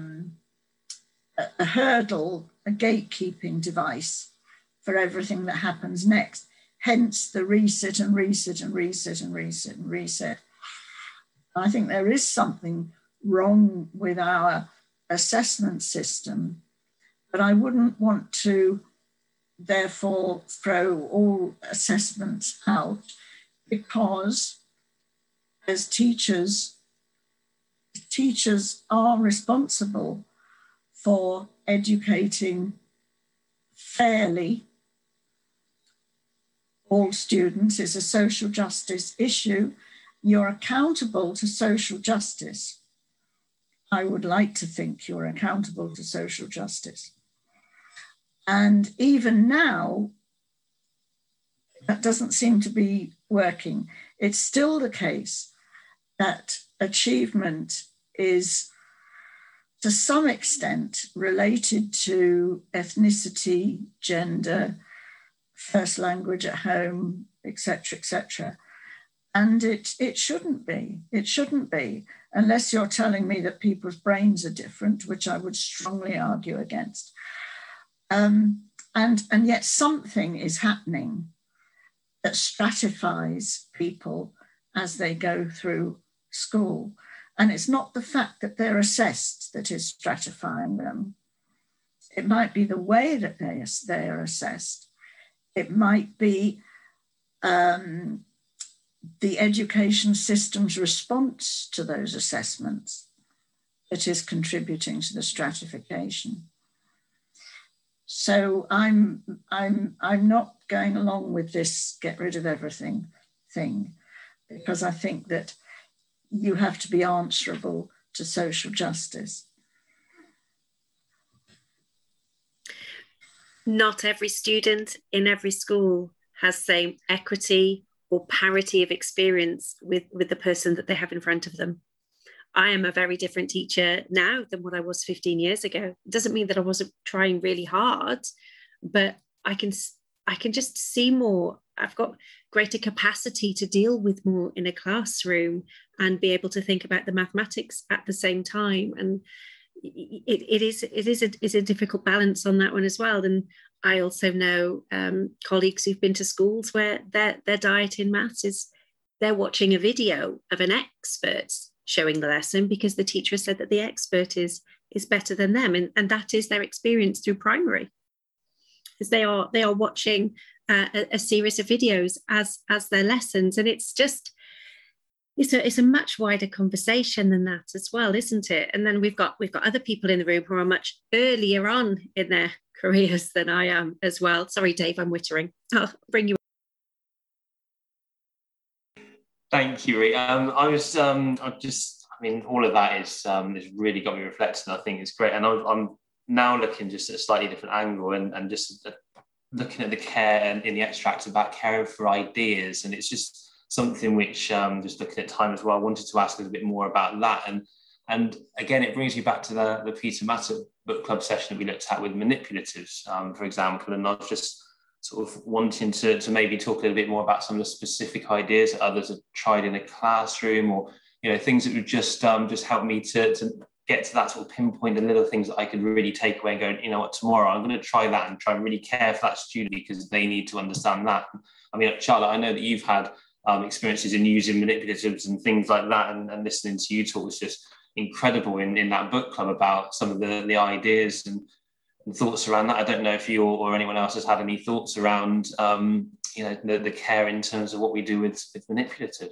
hurdle, a gatekeeping device for everything that happens next. Hence the resit and resit and resit and resit and resit. I think there is something wrong with our assessment system, but I wouldn't want to therefore throw all assessments out, because as teachers are responsible for educating fairly all students. Is a social justice issue. You're accountable to social justice. I would like to think you're accountable to social justice. And even now, that doesn't seem to be working. It's still the case that achievement is, to some extent, related to ethnicity, gender, first language at home, etc., etc. And it shouldn't be. It shouldn't be, unless you're telling me that people's brains are different, which I would strongly argue against. And yet something is happening that stratifies people as they go through school. And it's not the fact that they're assessed that is stratifying them. It might be the way that they are assessed. It might be the education system's response to those assessments that is contributing to the stratification. So I'm not going along with this get rid of everything thing, because I think that you have to be answerable to social justice. Not every student in every school has same equity or parity of experience with the person that they have in front of them. I am a very different teacher now than what I was 15 years ago. It doesn't mean that I wasn't trying really hard, but I can just see more. I've got greater capacity to deal with more in a classroom and be able to think about the mathematics at the same time. And it is a difficult balance on that one as well. And I also know colleagues who've been to schools where their diet in maths is they're watching a video of an expert showing the lesson because the teacher has said that the expert is better than them, and that is their experience through primary, is they are watching a series of videos as their lessons. And it's just it's a much wider conversation than that as well, isn't it? And then we've got other people in the room who are much earlier on in their careers than I am as well. Sorry, Dave, I'm wittering. I'll bring you. Thank you, Ree. all of that is really got me reflecting. I think it's great, and I'm now looking just at a slightly different angle and just looking at the care and in the extract about caring for ideas, and it's just something which just looking at time as well, I wanted to ask a little bit more about that. And again, it brings you back to the Peter Matter book club session that we looked at with manipulatives, for example. And I was just sort of wanting to maybe talk a little bit more about some of the specific ideas that others have tried in a classroom, or things that would just help me to get to that sort of pinpoint the little things that I could really take away and go, you know what, tomorrow I'm going to try that and try and really care for that student because they need to understand that. I mean, Charlotte, I know that you've had experiences in using manipulatives and things like that, and listening to you talk was just incredible in that book club about some of the ideas and thoughts around that. I don't know if you or anyone else has had any thoughts around the care in terms of what we do with manipulatives.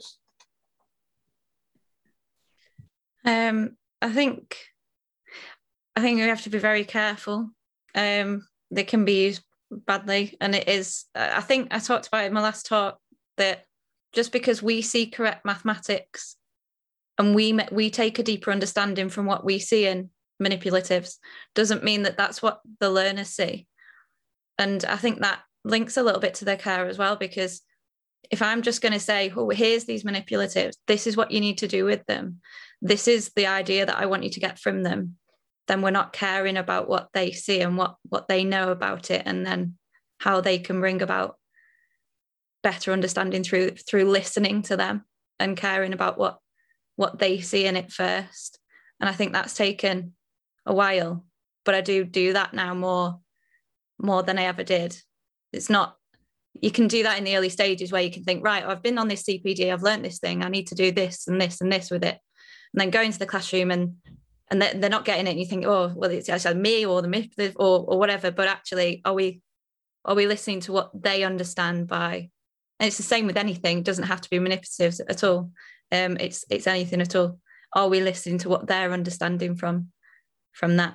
I think we have to be very careful. They can be used badly, and it is. I think I talked about it in my last talk that just because we see correct mathematics and we take a deeper understanding from what we see in manipulatives doesn't mean that that's what the learners see. And I think that links a little bit to their care as well, because if I'm just going to say, oh, here's these manipulatives, this is what you need to do with them, this is the idea that I want you to get from them, then we're not caring about what they see and what they know about it, and then how they can bring about better understanding through listening to them and caring about what they see in it first. And I think that's taken a while, but I do that now more than I ever did. It's not, you can do that in the early stages where you can think, right, I've been on this CPD, I've learned this thing, I need to do this and this and this with it. And then go into the classroom and they're not getting it, and you think, oh, well, it's actually me or the myth or whatever. But actually, are we listening to what they understand by? And it's the same with anything. It doesn't have to be manipulatives at all. It's anything at all. Are we listening to what they're understanding from that?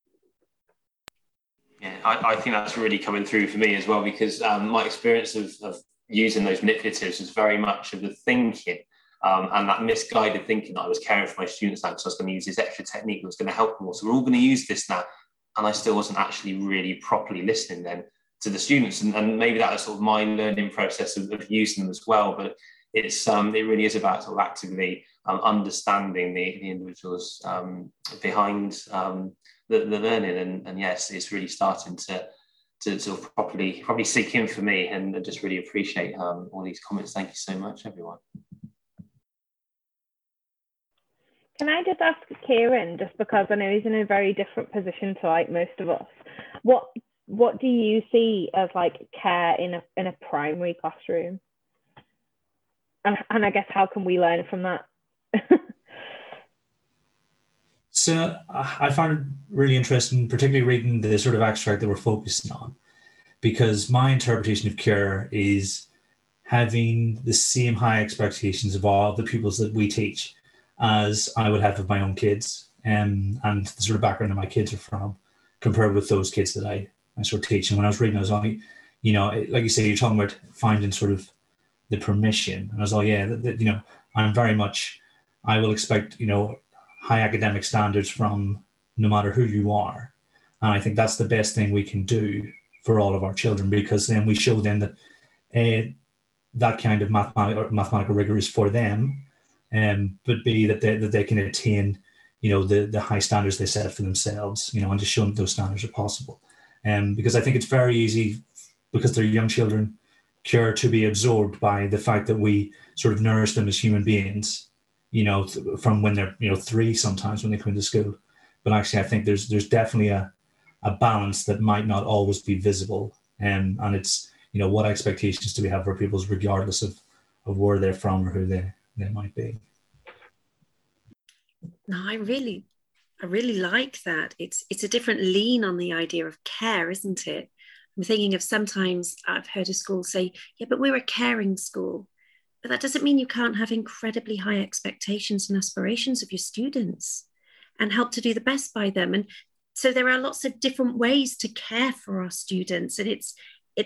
Yeah, I think that's really coming through for me as well, because my experience of using those manipulatives was very much of the thinking and that misguided thinking that I was caring for my students now because I was going to use this extra technique that was going to help them all. So we're all going to use this now. And I still wasn't actually really properly listening then to the students. And maybe that was sort of my learning process of using them as well. But it's it really is about sort of actively understanding the individuals behind the learning. And yes, it's really starting to to sort of probably sink in for me, and just really appreciate all these comments. Thank you so much, everyone. Can I just ask Kieran, just because I know he's in a very different position to like most of us, what do you see as like care in a primary classroom? And I guess how can we learn from that? So I found it really interesting, particularly reading the sort of extract that we're focusing on, because my interpretation of care is having the same high expectations of all the pupils that we teach as I would have of my own kids, and the sort of background that my kids are from, compared with those kids that I sort of teach. And when I was reading, I was like, you know, like you say, you're talking about finding sort of the permission. And I was like, yeah, you know, I will expect, you know, high academic standards from no matter who you are. And I think that's the best thing we can do for all of our children, because then we show them that that kind of mathematical rigor is for them, but B, that they can attain, you know, the high standards they set for themselves, you know, and just show them those standards are possible. Because I think it's very easy, because they're young children, care to be absorbed by the fact that we sort of nourish them as human beings, you know, from when they're, you know, 3 sometimes when they come into school. But actually, I think there's definitely a balance that might not always be visible. And it's, you know, what expectations do we have for pupils, regardless of where they're from or who they might be. No, I really like that. It's a different lean on the idea of care, isn't it? I'm thinking of, sometimes I've heard a school say, yeah, but we're a caring school. But that doesn't mean you can't have incredibly high expectations and aspirations of your students and help to do the best by them. And so there are lots of different ways to care for our students. And it's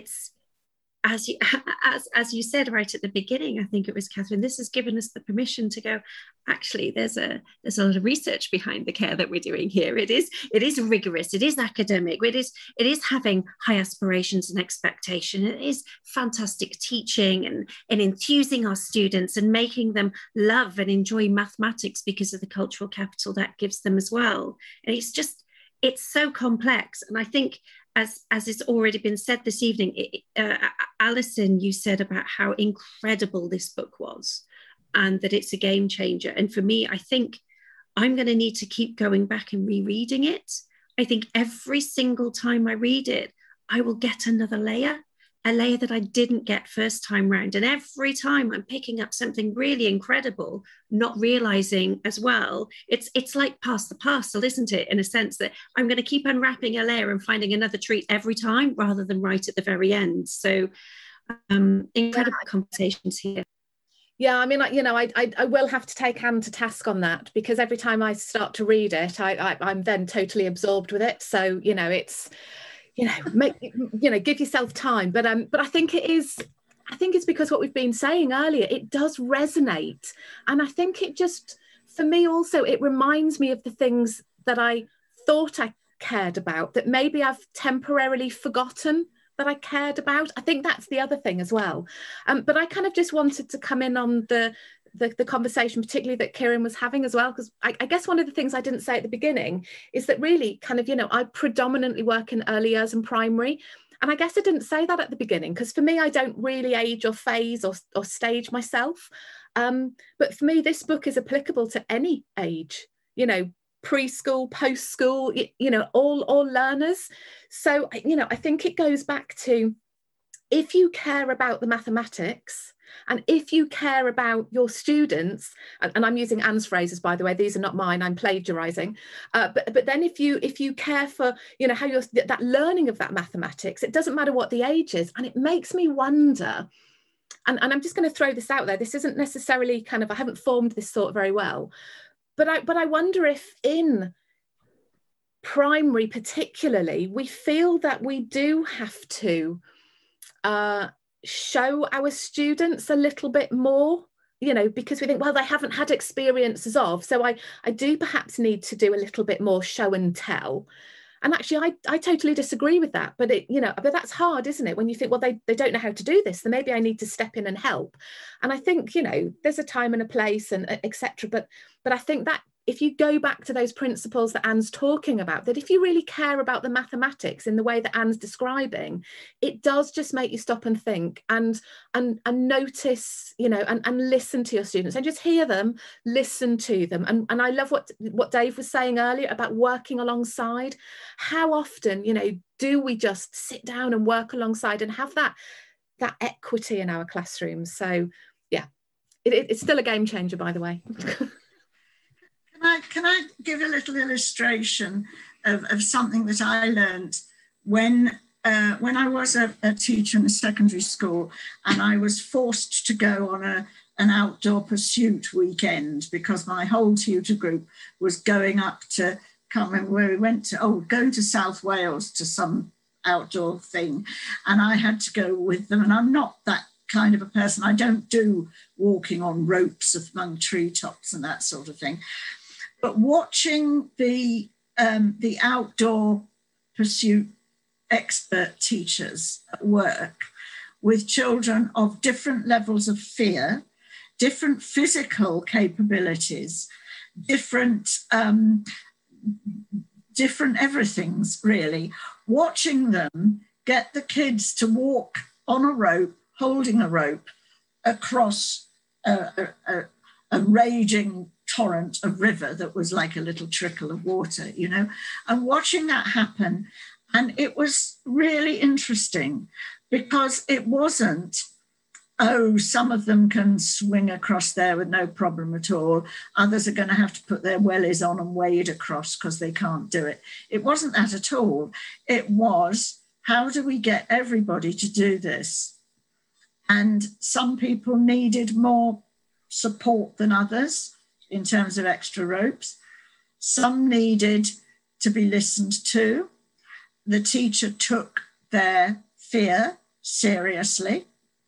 as you said right at the beginning, I think it was Catherine, this has given us the permission to go, actually, there's a lot of research behind the care that we're doing here. It is rigorous, it is academic, it is having high aspirations and expectation. It is fantastic teaching and enthusing our students and making them love and enjoy mathematics because of the cultural capital that gives them as well. And it's so complex. And I think, as has already been said this evening, Alison, you said about how incredible this book was and that it's a game changer. And for me, I think I'm going to need to keep going back and rereading it. I think every single time I read it, I will get another layer, a layer that I didn't get first time round. And every time I'm picking up something really incredible, not realizing as well, it's like pass the parcel, isn't it? In a sense that I'm going to keep unwrapping a layer and finding another treat every time rather than right at the very end. So incredible conversations here. Yeah, I mean, you know, I will have to take Anne to task on that, because every time I start to read it, I'm then totally absorbed with it. So, you know, it's, you know, give yourself time. But I think it's because what we've been saying earlier, it does resonate. And I think it just, for me also, it reminds me of the things that I thought I cared about that maybe I've temporarily forgotten that I cared about. I think that's the other thing as well. But I kind of just wanted to come in on the conversation, particularly that Kieran was having as well, because I guess one of the things I didn't say at the beginning is that really kind of, you know, I predominantly work in early years and primary. And I guess I didn't say that at the beginning, because for me, I don't really age or phase or stage myself. But for me, this book is applicable to any age, you know, preschool, post-school, you know, all learners. So, you know, I think it goes back to, if you care about the mathematics and if you care about your students, and I'm using Anne's phrases, by the way, these are not mine, I'm plagiarizing, but then if you care for, you know, how you're that learning of that mathematics, it doesn't matter what the age is. And it makes me wonder, and I'm just going to throw this out there, this isn't necessarily kind of, I haven't formed this thought very well, but I wonder if in primary particularly, we feel that we do have to show our students a little bit more, you know, because we think, well, they haven't had experiences of, so I do perhaps need to do a little bit more show and tell. And actually, I totally disagree with that. But but that's hard, isn't it? When you think, well, they don't know how to do this, then maybe I need to step in and help. And I think, you know, there's a time and a place and etc. But I think that if you go back to those principles that Anne's talking about, that if you really care about the mathematics in the way that Anne's describing, it does just make you stop and think and notice, you know, and listen to your students and just hear them, listen to them. And I love what Dave was saying earlier about working alongside. How often, you know, do we just sit down and work alongside and have that equity in our classrooms? So yeah, it's still a game changer, by the way. Can I give a little illustration of something that I learned when I was a teacher in a secondary school, and I was forced to go on an outdoor pursuit weekend because my whole tutor group was going up to, can't remember where we went to, going to South Wales to some outdoor thing, and I had to go with them. And I'm not that kind of a person. I don't do walking on ropes among treetops and that sort of thing. But watching the outdoor pursuit expert teachers at work with children of different levels of fear, different physical capabilities, different everythings really, watching them get the kids to walk on a rope, holding a rope across a raging torrent of river that was like a little trickle of water, you know, and watching that happen. And it was really interesting because it wasn't, some of them can swing across there with no problem at all. Others are going to have to put their wellies on and wade across because they can't do it. It wasn't that at all. It was, how do we get everybody to do this? And some people needed more support than others in terms of extra ropes. Some needed to be listened to. The teacher took their fear seriously.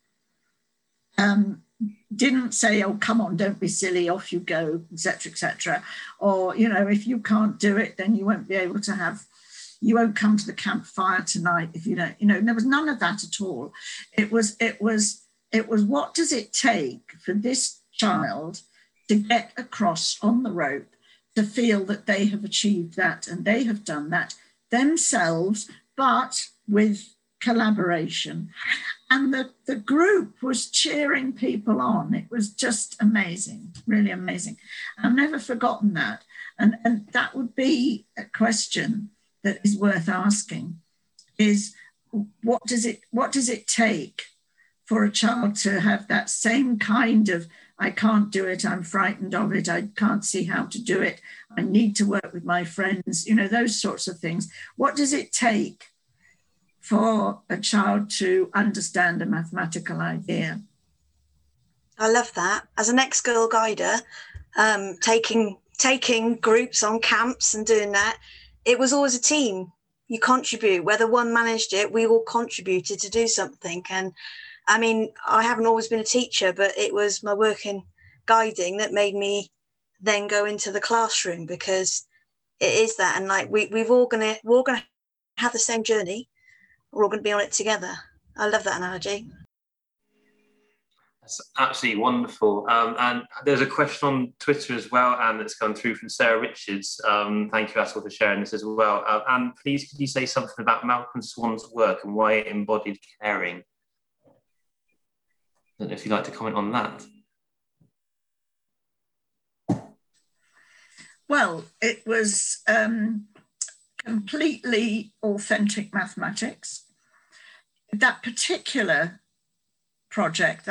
Didn't say, oh, come on, don't be silly, off you go, etc., etc. Or, you know, if you can't do it, then you won't be able to you won't come to the campfire tonight if you don't, you know, there was none of that at all. It was what does it take for this child to get across on the rope, to feel that they have achieved that and they have done that themselves, but with collaboration. And the group was cheering people on. It was just amazing, really amazing. I've never forgotten that. And that would be a question that is worth asking, is what does it take for a child to have that same kind of, I can't do it, I'm frightened of it, I can't see how to do it, I need to work with my friends, you know, those sorts of things. What does it take for a child to understand a mathematical idea? I love that. As an ex-Girl Guider, taking groups on camps and doing that, it was always a team. You contribute, whether one managed it, we all contributed to do something. And I mean, I haven't always been a teacher, but it was my work in guiding that made me then go into the classroom, because it is that. And like we're all gonna have the same journey. We're all going to be on it together. I love that analogy. That's absolutely wonderful. And there's a question on Twitter as well, and that's come through from Sarah Richards. Thank you, Atul, for sharing this as well. And please, could you say something about Malcolm Swan's work and why it embodied caring? I don't know if you'd like to comment on that. Well, it was completely authentic mathematics. That particular project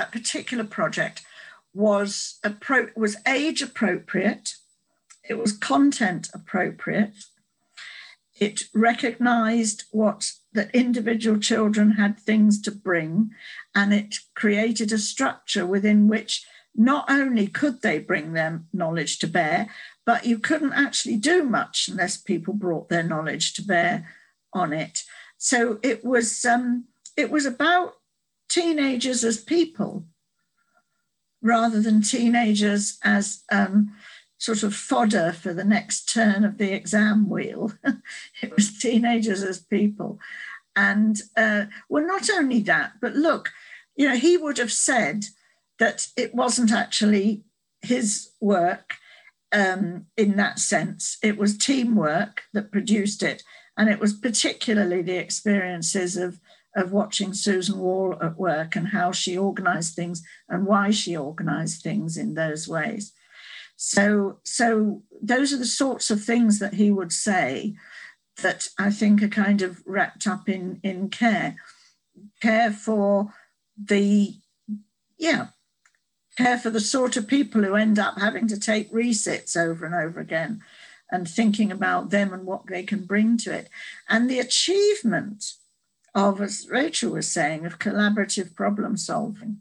was age appropriate. It was content appropriate. It recognized that individual children had things to bring, and it created a structure within which not only could they bring their knowledge to bear, but you couldn't actually do much unless people brought their knowledge to bear on it. So it was about teenagers as people, rather than teenagers as sort of fodder for the next turn of the exam wheel. It was teenagers as people. And well, not only that, but look, you know, he would have said that it wasn't actually his work. in that sense. It was teamwork that produced it. And it was particularly the experiences of watching Susan Wall at work and how she organised things and why she organised things in those ways. So those are the sorts of things that he would say that I think are kind of wrapped up in care. Care for the sort of people who end up having to take resits over and over again and thinking about them and what they can bring to it. And the achievement of, as Rachel was saying, of collaborative problem solving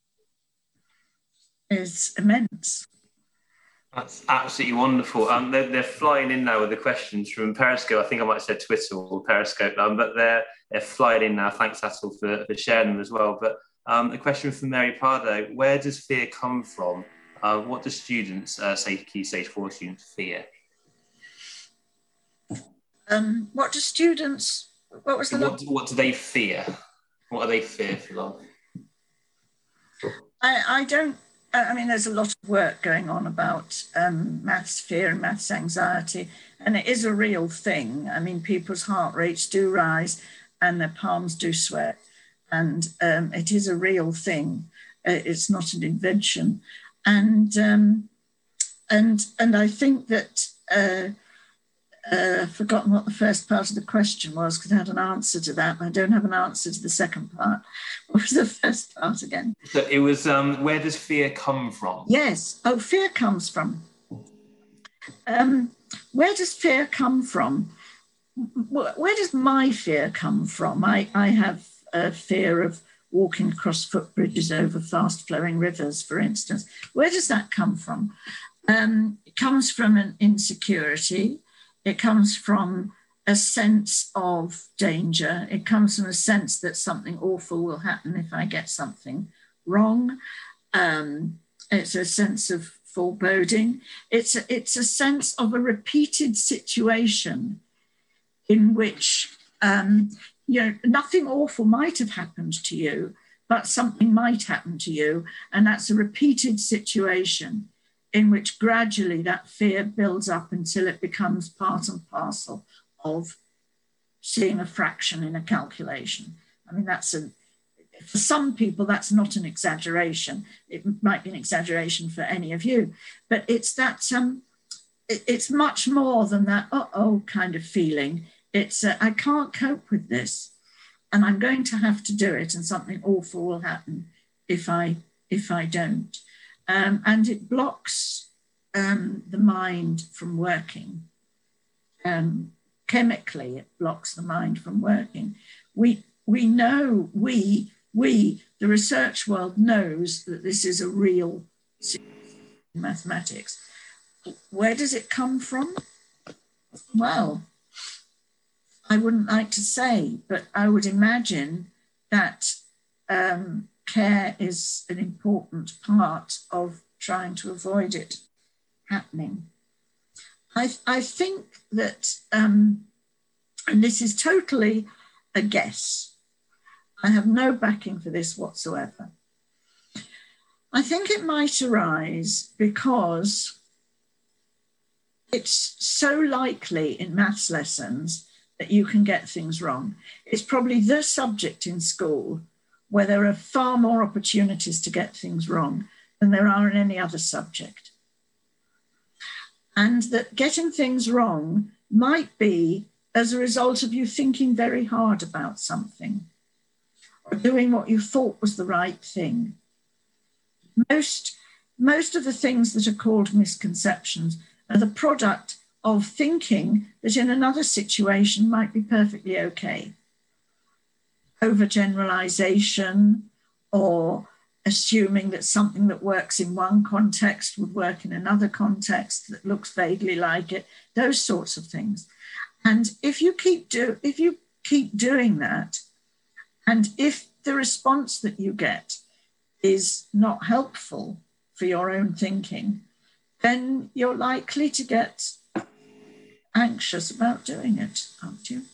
is immense. That's absolutely wonderful. They're flying in now with the questions from Periscope. I think I might have said Twitter or Periscope, but they're flying in now. Thanks, Atul, for sharing them as well. But a question from Mary Pardo: where does fear come from? What do students, Key Stage 4 students, fear? What do students? What was the? What do they fear? What are they fearful of? I don't. I mean, there's a lot of work going on about maths fear and maths anxiety, and it is a real thing. I mean, people's heart rates do rise and their palms do sweat, and it is a real thing. It's not an invention, and I think that I've forgotten what the first part of the question was because I had an answer to that. I don't have an answer to the second part. What was the first part again? So it was, where does fear come from? Yes. Oh, fear comes from. Where does fear come from? Where does my fear come from? I have a fear of walking across footbridges over fast-flowing rivers, for instance. Where does that come from? It comes from an insecurity. It comes from a sense of danger. It comes from a sense that something awful will happen if I get something wrong. It's a sense of foreboding. It's a sense of a repeated situation in which nothing awful might have happened to you, but something might happen to you. And that's a repeated situation in which gradually that fear builds up until it becomes part and parcel of seeing a fraction in a calculation. I mean, for some people, that's not an exaggeration. It might be an exaggeration for any of you, but it's that, it's much more than that, uh-oh kind of feeling. It's, I can't cope with this and I'm going to have to do it and something awful will happen if I don't. And it blocks the mind from working. Chemically, it blocks the mind from working. We know, the research world knows that this is a real mathematics. Where does it come from? Well, I wouldn't like to say, but I would imagine that care is an important part of trying to avoid it happening. I think that, and this is totally a guess, I have no backing for this whatsoever. I think it might arise because it's so likely in maths lessons that you can get things wrong. It's probably the subject in school where there are far more opportunities to get things wrong than there are in any other subject. And that getting things wrong might be as a result of you thinking very hard about something or doing what you thought was the right thing. Most of the things that are called misconceptions are the product of thinking that in another situation might be perfectly okay. Overgeneralization or assuming that something that works in one context would work in another context that looks vaguely like it, those sorts of things. And if you keep doing that, and if the response that you get is not helpful for your own thinking, then you're likely to get anxious about doing it, aren't you?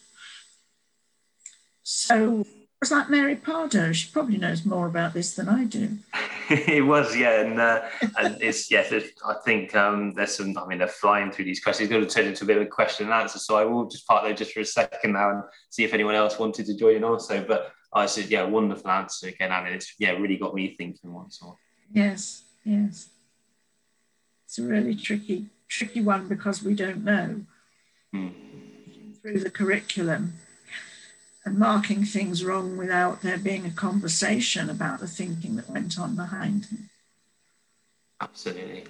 So was that Mary Pardo? She probably knows more about this than I do. It was, yeah, and it's I think there's some. I mean, they're flying through these questions. It's going to turn into a bit of a question and answer. So I will just park there just for a second now and see if anyone else wanted to join in also. But I said, yeah, wonderful answer again, Anna. It's really got me thinking once more. Yes. It's a really tricky one because we don't know through the curriculum. And marking things wrong without there being a conversation about the thinking that went on behind them. Absolutely.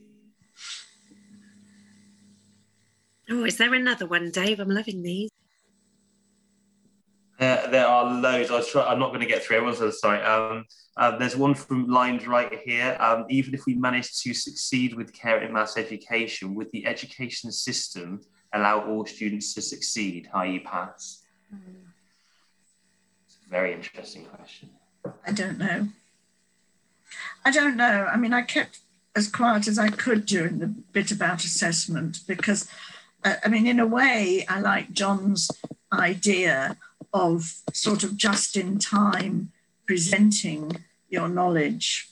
Oh, is there another one, Dave? I'm loving these. There are loads. I'm not going to get through everyone's. So sorry. There's one from Lines right here. Even if we manage to succeed with care in maths education, would the education system allow all students to succeed, i.e. pass? Very interesting question. I don't know. I mean, I kept as quiet as I could during the bit about assessment because, I mean, in a way, I like John's idea of sort of just in time presenting your knowledge,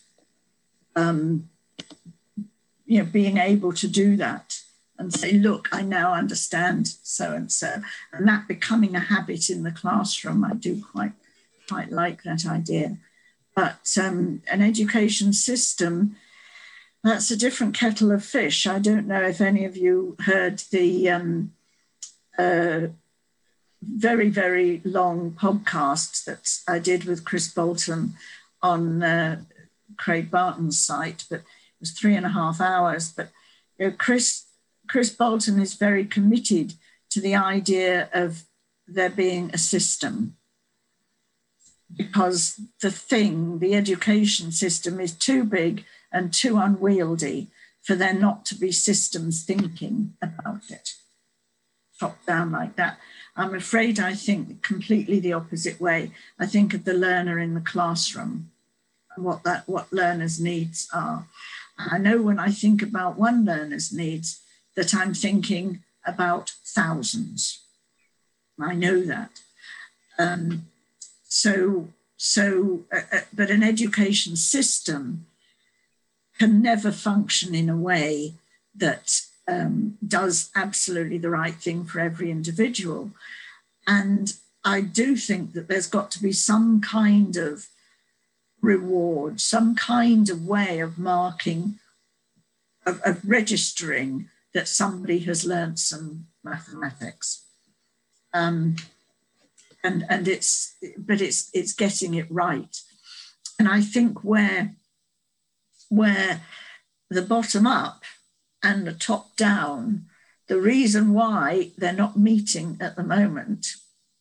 being able to do that and say, look, I now understand so and so, and that becoming a habit in the classroom. I do quite like that idea. But an education system, that's a different kettle of fish. I don't know if any of you heard the very, very long podcast that I did with Chris Bolton on Craig Barton's site, but it was 3.5 hours. But Chris Bolton is very committed to the idea of there being a system, because the education system is too big and too unwieldy for there not to be systems thinking about it, top down like that. I'm afraid I think completely the opposite way. I think of the learner in the classroom and what learners' needs are. I know when I think about one learner's needs that I'm thinking about thousands. I know that. But an education system can never function in a way that does absolutely the right thing for every individual. And I do think that there's got to be some kind of reward, some kind of way of marking, of registering that somebody has learned some mathematics. It's getting it right. And I think where the bottom up and the top down, the reason why they're not meeting at the moment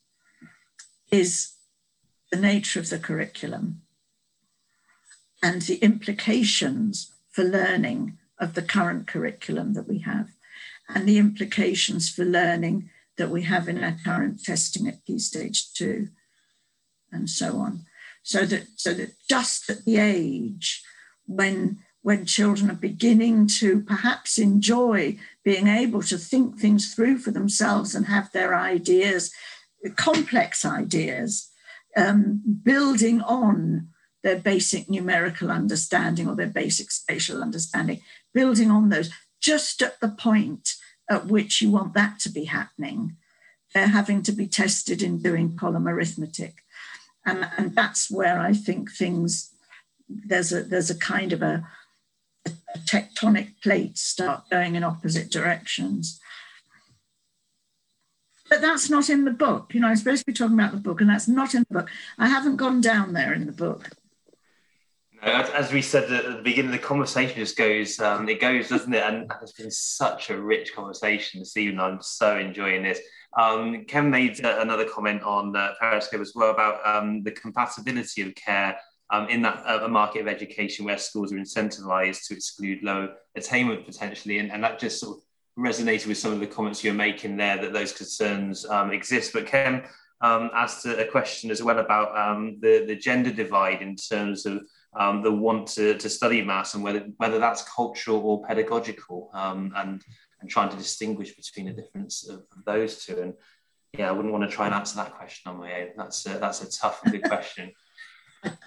is the nature of the curriculum and the implications for learning of the current curriculum that we have and the implications for learning that we have in our current testing at Key Stage 2 and so on. So that just at the age when children are beginning to perhaps enjoy being able to think things through for themselves and have their ideas, complex ideas, building on their basic numerical understanding or their basic spatial understanding, building on those, just at the point at which you want that to be happening, they're having to be tested in doing column arithmetic. And that's where I think there's a kind of a tectonic plates start going in opposite directions. But that's not in the book. I'm supposed to be talking about the book, and that's not in the book. I haven't gone down there in the book. As we said at the beginning, the conversation just goes, doesn't it? And it's been such a rich conversation this evening. I'm so enjoying this. Ken made another comment on Periscope as well about the compatibility of care in that a market of education where schools are incentivized to exclude low attainment potentially. And that just sort of resonated with some of the comments you're making there, that those concerns exist. But Ken asked a question as well about the gender divide in terms of the want to study maths and whether that's cultural or pedagogical, and trying to distinguish between the difference of those two. And yeah, I wouldn't want to try and answer that question on my own. That's a tough and good question.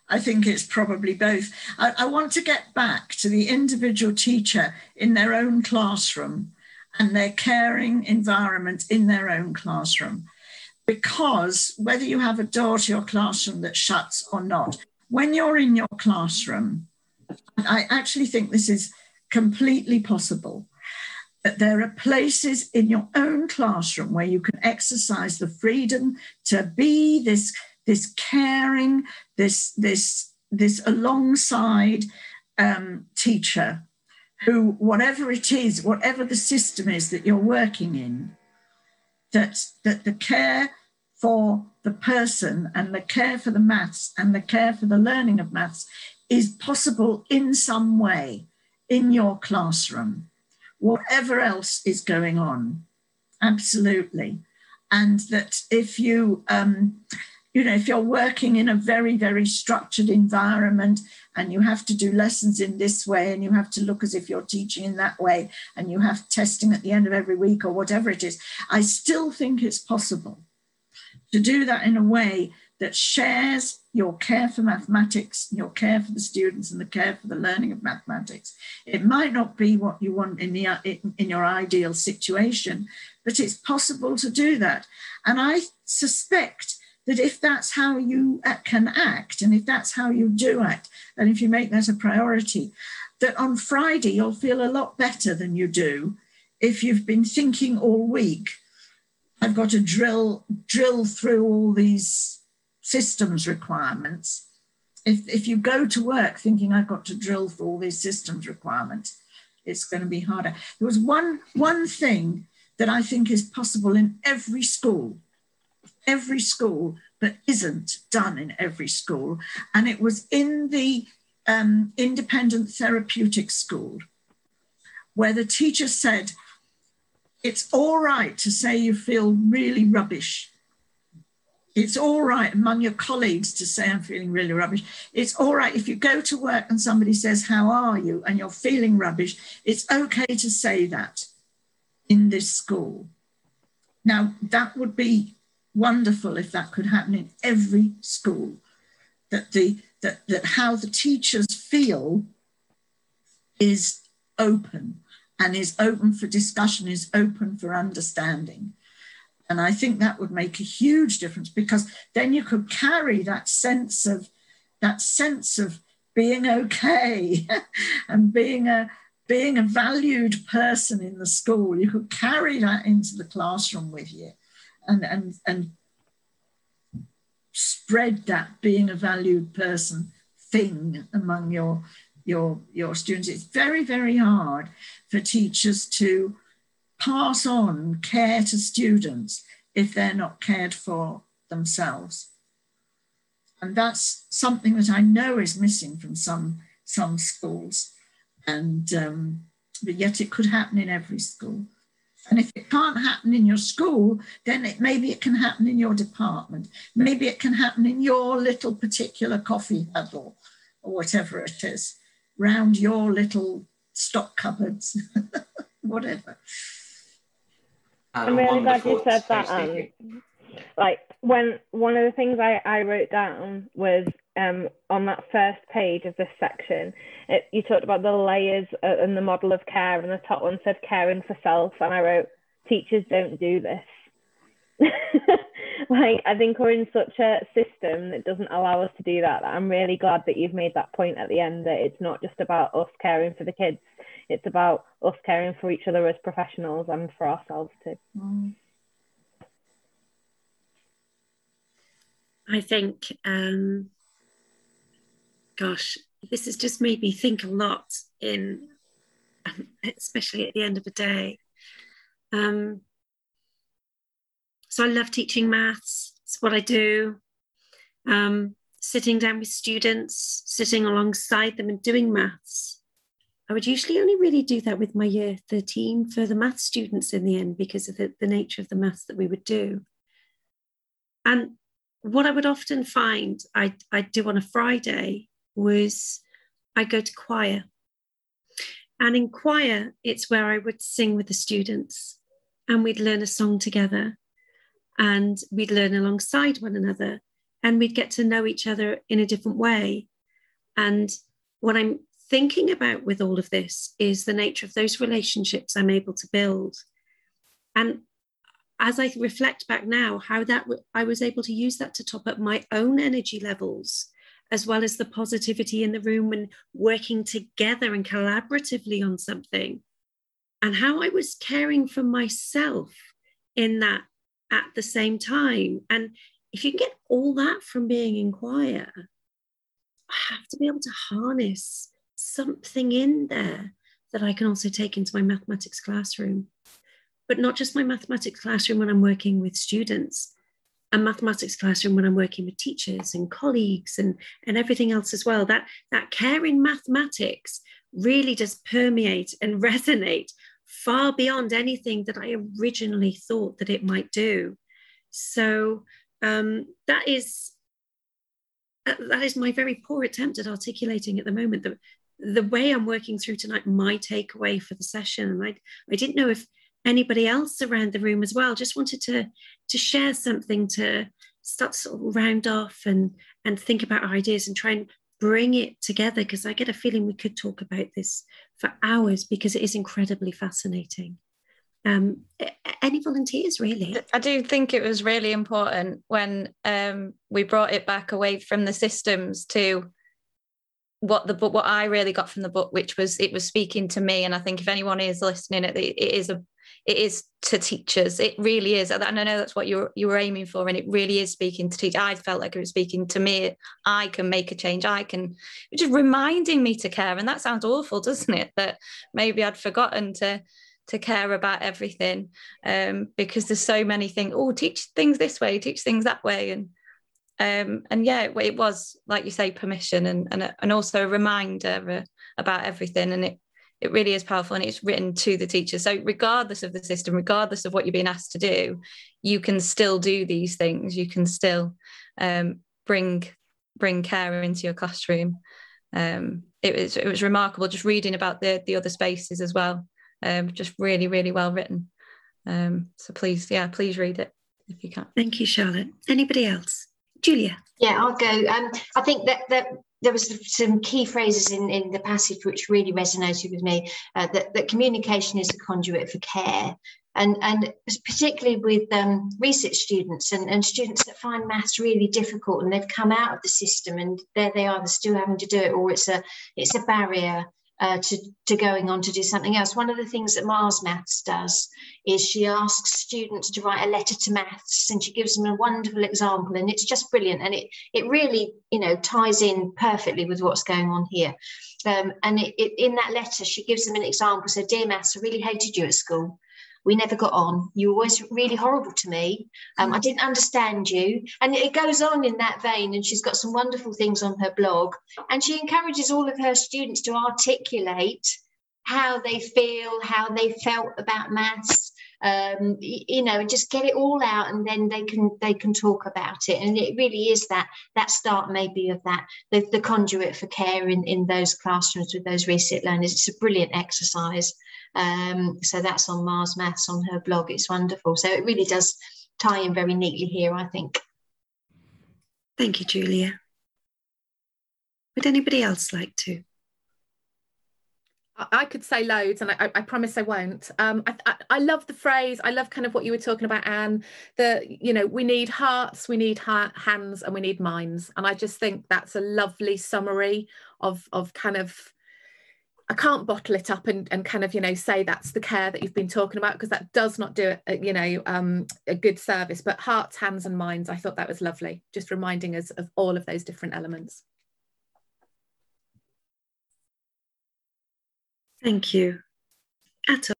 I think it's probably both. I want to get back to the individual teacher in their own classroom and their caring environment in their own classroom. Because whether you have a door to your classroom that shuts or not, when you're in your classroom, I actually think this is completely possible, that there are places in your own classroom where you can exercise the freedom to be this caring, this alongside teacher who, whatever it is, whatever the system is that you're working in, that the care for the person and the care for the maths and the care for the learning of maths is possible in some way in your classroom, whatever else is going on. Absolutely. And that if you, if you're working in a very, very structured environment and you have to do lessons in this way and you have to look as if you're teaching in that way and you have testing at the end of every week or whatever it is, I still think it's possible to do that in a way that shares your care for mathematics, your care for the students and the care for the learning of mathematics. It might not be what you want in your ideal situation, but it's possible to do that. And I suspect that if that's how you can act, and if that's how you do act, and if you make that a priority, that on Friday you'll feel a lot better than you do if you've been thinking all week, I've got to drill through all these systems requirements. If you go to work thinking I've got to drill through all these systems requirements, it's going to be harder. There was one thing that I think is possible in every school, but isn't done in every school. And it was in the independent therapeutic school, where the teacher said, it's all right to say you feel really rubbish. It's all right among your colleagues to say I'm feeling really rubbish. It's all right if you go to work and somebody says, how are you? And you're feeling rubbish. It's okay to say that in this school. Now, that would be wonderful if that could happen in every school, that how the teachers feel is open and is open for discussion, is open for understanding. And I think that would make a huge difference, because then you could carry that sense of being okay and being a valued person in the school. You could carry that into the classroom with you and spread that being a valued person thing among your students. It's very, very hard for teachers to pass on care to students if they're not cared for themselves. And that's something that I know is missing from some schools. And but yet it could happen in every school. And if it can't happen in your school, then maybe it can happen in your department. Maybe it can happen in your little particular coffee huddle or whatever it is, round your little stock cupboards, whatever. I'm really glad you said that. Like when one of the things I wrote down was on that first page of this section, you talked about the layers and the model of care, and the top one said caring for self, and I wrote, teachers don't do this. Like, I think we're in such a system that doesn't allow us to do that. I'm really glad that you've made that point at the end, that it's not just about us caring for the kids, it's about us caring for each other as professionals and for ourselves too. I think, gosh, this has just made me think a lot, especially at the end of the day. So I love teaching maths. It's what I do. Sitting down with students, sitting alongside them and doing maths. I would usually only really do that with my year 13 for the maths students in the end, because of the nature of the maths that we would do. And what I would often find I'd do on a Friday was I go to choir. And in choir, it's where I would sing with the students and we'd learn a song together and we'd learn alongside one another. and we'd get to know each other in a different way. And what I'm thinking about with all of this is the nature of those relationships I'm able to build. And as I reflect back now, how that I was able to use that to top up my own energy levels, as well as the positivity in the room and working together and collaboratively on something, and how I was caring for myself in that at the same time. And if you can get all that from being in choir, I have to be able to harness something in there that I can also take into my mathematics classroom. But not just my mathematics classroom when I'm working with students, a mathematics classroom when I'm working with teachers and colleagues and everything else as well. That care in mathematics really does permeate and resonate far beyond anything that I originally thought that it might do. So that is my very poor attempt at articulating at the moment the way I'm working through tonight, my takeaway for the session. And I didn't know if anybody else around the room as well. Just wanted to share something to start to sort of round off and think about our ideas and try and bring it together, because I get a feeling we could talk about this for hours because it is incredibly fascinating. Any volunteers, really? I do think it was really important when we brought it back away from the systems to what I really got from the book, which was it was speaking to me. And I think if anyone is listening, it is to teachers. It really is. And I know that's what you were aiming for. And it really is speaking to teachers. I felt like it was speaking to me. I can make a change. Just reminding me to care. And that sounds awful, doesn't it? That maybe I'd forgotten to care about everything, because there's so many things. Oh, teach things this way, teach things that way. And yeah, it was, like you say, permission and also a reminder about everything. And it really is powerful, and it's written to the teacher. So regardless of the system, regardless of what you're being asked to do, you can still do these things. You can still bring care into your classroom. It was remarkable just reading about the other spaces as well. Just really, really well written. So please read it if you can. Thank you, Charlotte. Anybody else? Julia? Yeah, I'll go. I think that there was some key phrases in the passage which really resonated with me, that communication is a conduit for care. And particularly with research students and students that find maths really difficult and they've come out of the system and there they are, they're still having to do it, or it's a barrier to going on to do something else. One of the things that Mars Maths does is she asks students to write a letter to maths, and she gives them a wonderful example, and it's just brilliant, and it really ties in perfectly with what's going on here. And in that letter she gives them an example. So, dear maths, I really hated you at school. We never got on. You were always really horrible to me. I didn't understand you. And it goes on in that vein. And she's got some wonderful things on her blog. And she encourages all of her students to articulate how they feel, how they felt about maths, and just get it all out, and then they can talk about it. And it really is that start maybe of that, the conduit for care in those classrooms with those reset learners. It's a brilliant exercise. So that's on Mars Maths on her blog. It's wonderful. So it really does tie in very neatly here, I think. Thank you, Julia. Would anybody else like to? I could say loads, and I promise I won't. I love the phrase. I love kind of what you were talking about, Anne, that, we need hearts, we need hands, and we need minds. And I just think that's a lovely summary of kind of, I can't bottle it up and kind of, say that's the care that you've been talking about, because that does not do it, a good service. But hearts, hands, and minds, I thought that was lovely, just reminding us of all of those different elements. Thank you. Atul?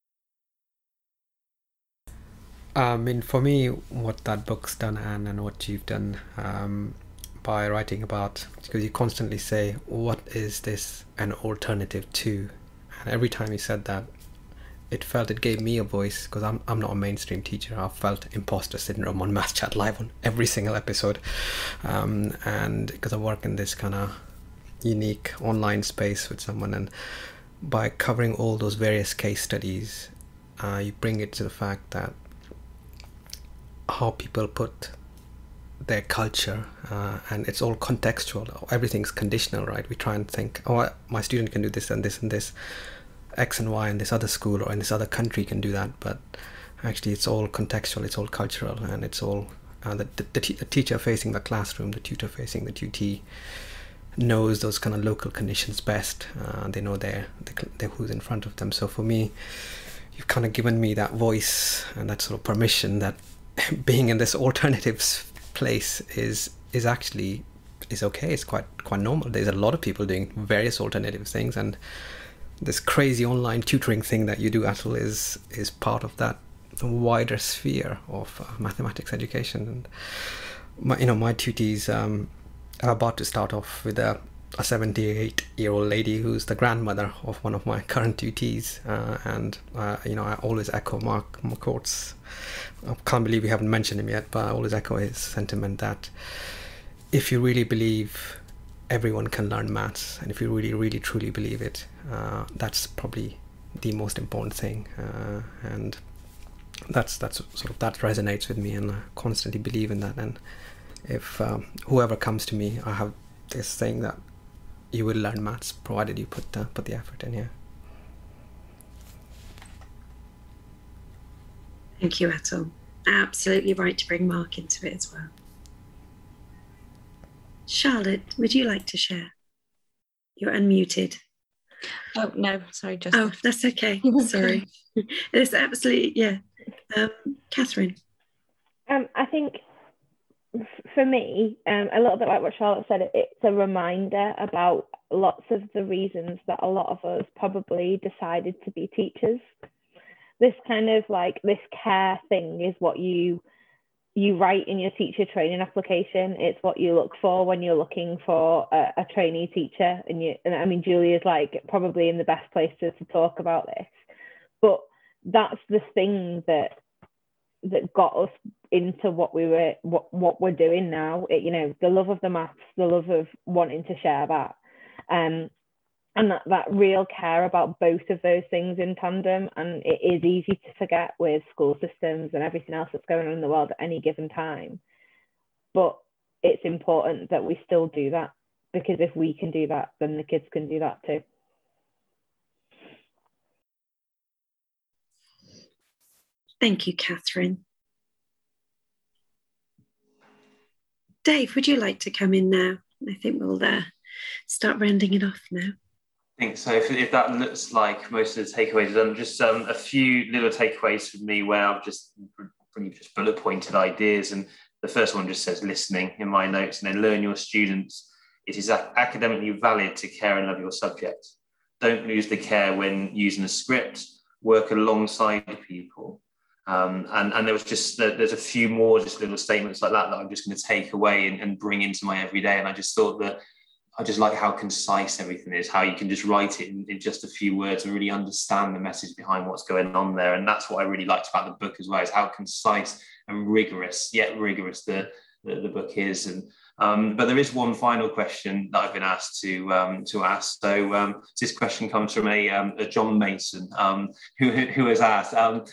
For me, what that book's done, Anne, and what you've done by writing about, because you constantly say, what is this an alternative to? And every time you said that, it gave me a voice, because I'm not a mainstream teacher. I've felt imposter syndrome on Maths Chat Live on every single episode, and because I work in this kind of unique online space with someone, and by covering all those various case studies, you bring it to the fact that how people put their culture, and it's all contextual. Everything's conditional, right? We try and think, oh, my student can do this and this and this, X and Y in this other school or in this other country can do that, but actually it's all contextual, it's all cultural, and it's all the teacher facing the classroom, the tutor facing the tutee knows those kind of local conditions best. They know their who's in front of them. So for me, you've kind of given me that voice and that sort of permission that being in this alternatives place is actually okay. It's quite normal. There's a lot of people doing various alternative things, and this crazy online tutoring thing that you do, Atul, is part of that wider sphere of mathematics education. And my tutees are about to start off with a 78-year-old lady who's the grandmother of one of my current tutees, and I always echo Mark McCourt's. I can't believe we haven't mentioned him yet, but I always echo his sentiment that if you really believe everyone can learn maths, and if you really, really, truly believe it, that's probably the most important thing, and that's sort of that resonates with me, and I constantly believe in that. And if whoever comes to me, I have this thing that you will learn maths provided you put the effort in here. Thank you, Atul. Absolutely right to bring Mark into it as well. Charlotte, would you like to share? You're unmuted. Oh, no, sorry, just. Oh, that's okay. Sorry. It's absolutely, yeah. Catherine. I think for me, a little bit like what Charlotte said, it's a reminder about lots of the reasons that a lot of us probably decided to be teachers. This kind of like this care thing is what you write in your teacher training application. It's what you look for when you're looking for a trainee teacher. And I mean, Julia's like probably in the best place to talk about this, but that's the thing that got us into what we're doing now. The love of the maths, the love of wanting to share that, and that real care about both of those things in tandem. And it is easy to forget with school systems and everything else that's going on in the world at any given time. But it's important that we still do that, because if we can do that, then the kids can do that too. Thank you, Catherine. Dave, would you like to come in now? I think we'll start rounding it off now. I think so. If that looks like most of the takeaways, just a few little takeaways from me where I've just bullet pointed ideas. And the first one just says listening in my notes, and then learn your students. It is academically valid to care and love your subject. Don't lose the care when using a script. Work alongside people. And there was there's a few more just little statements like that I'm just going to take away and bring into my everyday. And I just thought that I just like how concise everything is, how you can just write it in just a few words and really understand the message behind what's going on there. And that's what I really liked about the book as well, is how concise and rigorous, yet rigorous the book is. And but there is one final question that I've been asked to ask. So this question comes from a John Mason, who has asked.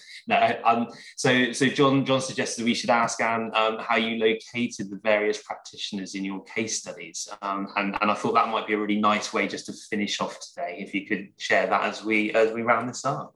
So John suggested we should ask Anne how you located the various practitioners in your case studies, and I thought that might be a really nice way just to finish off today, if you could share that as we round this up.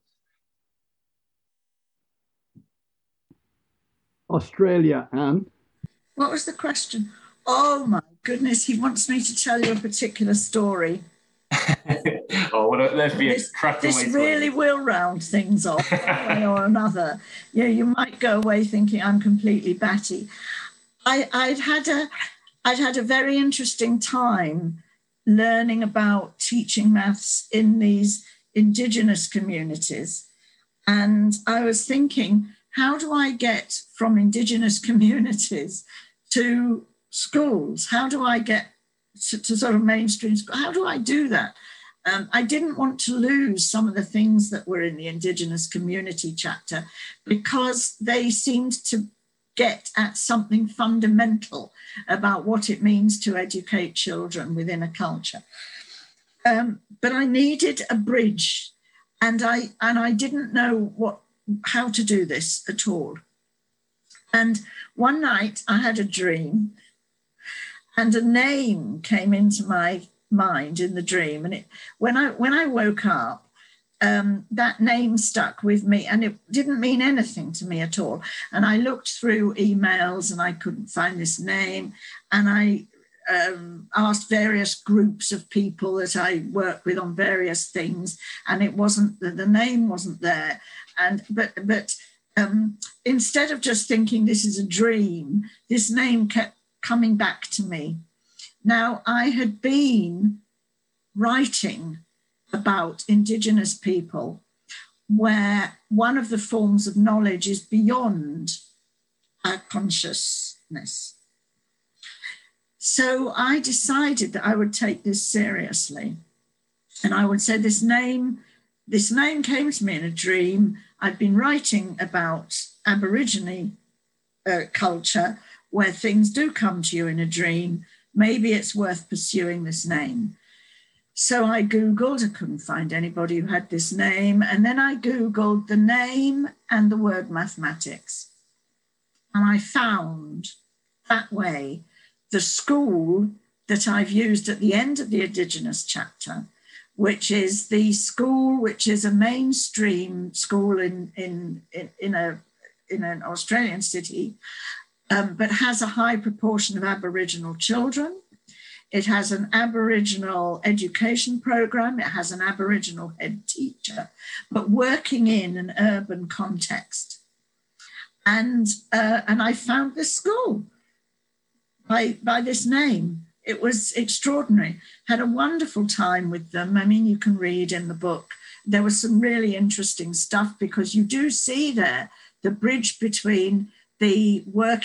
Australia, Anne. What was the question? Oh my goodness, he wants me to tell you a particular story. Oh, well, let's be a cracking way. This really will round things off one way or another. Yeah, you might go away thinking I'm completely batty. I'd had a very interesting time learning about teaching maths in these Indigenous communities. And I was thinking, how do I get from Indigenous communities to schools? How do I get to sort of mainstream school? How do I do that? I didn't want to lose some of the things that were in the Indigenous community chapter, because they seemed to get at something fundamental about what it means to educate children within a culture. But I needed a bridge, and I didn't know how to do this at all. And one night I had a dream, and a name came into my mind in the dream. And when I woke up, that name stuck with me, and it didn't mean anything to me at all. And I looked through emails and I couldn't find this name. And I asked various groups of people that I work with on various things, and it wasn't, the name wasn't there. But instead of just thinking this is a dream, this name kept coming back to me. Now, I had been writing about Indigenous people where one of the forms of knowledge is beyond our consciousness. So I decided that I would take this seriously, and I would say this name came to me in a dream. I'd been writing about Aborigine culture where things do come to you in a dream. Maybe it's worth pursuing this name. So I Googled, I couldn't find anybody who had this name. And then I Googled the name and the word mathematics. And I found that way the school that I've used at the end of the Indigenous chapter, which is the school, which is a mainstream school in an Australian city, but has a high proportion of Aboriginal children. It has an Aboriginal education program. It has an Aboriginal head teacher, but working in an urban context. And I found this school by this name. It was extraordinary. Had a wonderful time with them. I mean, you can read in the book. There was some really interesting stuff, because you do see there the bridge between the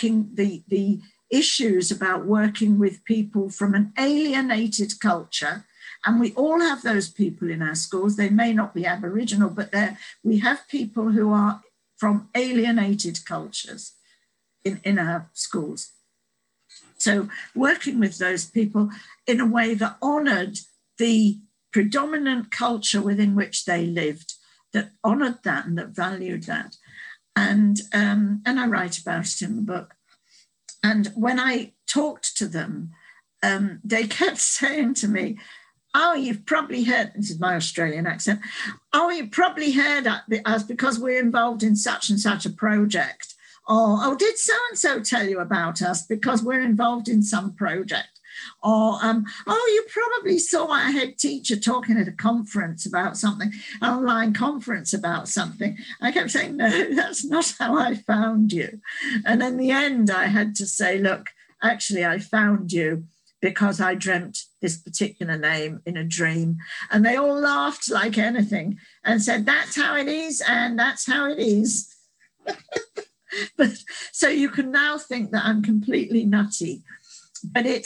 issues about working with people from an alienated culture. And we all have those people in our schools. They may not be Aboriginal, but we have people who are from alienated cultures in our schools. So working with those people in a way that honoured the predominant culture within which they lived, that honoured that and that valued that. And I write about it in the book. And when I talked to them, they kept saying to me, oh, you've probably heard, this is my Australian accent, oh, you've probably heard us because we're involved in such and such a project. Or, oh, did so-and-so tell you about us because we're involved in some project? Or, oh, you probably saw our head teacher talking at a conference about something, an online conference about something. I kept saying, no, that's not how I found you. And in the end, I had to say, look, actually, I found you because I dreamt this particular name in a dream. And they all laughed like anything and said, that's how it is, and that's how it is. But so you can now think that I'm completely nutty, but it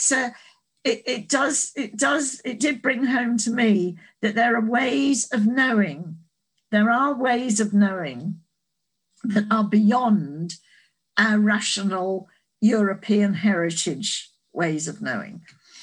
did bring home to me that there are ways of knowing. There are ways of knowing that are beyond our rational European heritage ways of knowing.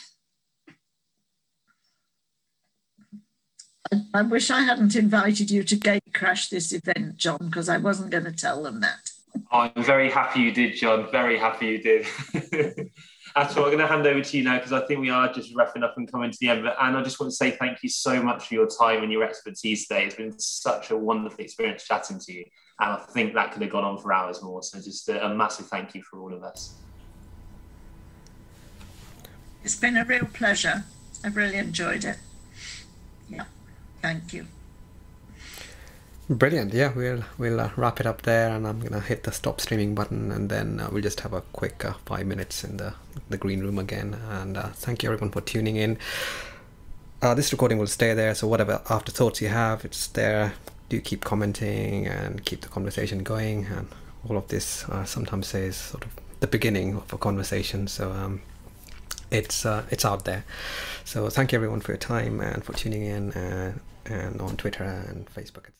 I wish I hadn't invited you to gate crash this event, John, because I wasn't going to tell them that. I'm very happy you did, John. Very happy you did. Atul, I'm going to hand over to you now because I think we are just wrapping up and coming to the end. And I just want to say thank you so much for your time and your expertise today. It's been such a wonderful experience chatting to you. And I think that could have gone on for hours more. So just a massive thank you for all of us. It's been a real pleasure. I've really enjoyed it. Yeah, thank you. Brilliant. Yeah, we'll wrap it up there, and I'm gonna hit the stop streaming button, and then we'll just have a quick 5 minutes in the green room again. And thank you everyone for tuning in. This recording will stay there, so whatever afterthoughts you have, it's there. Do keep commenting and keep the conversation going. And all of this sometimes says sort of the beginning of a conversation. So it's out there. So thank you everyone for your time and for tuning in, and on Twitter and Facebook.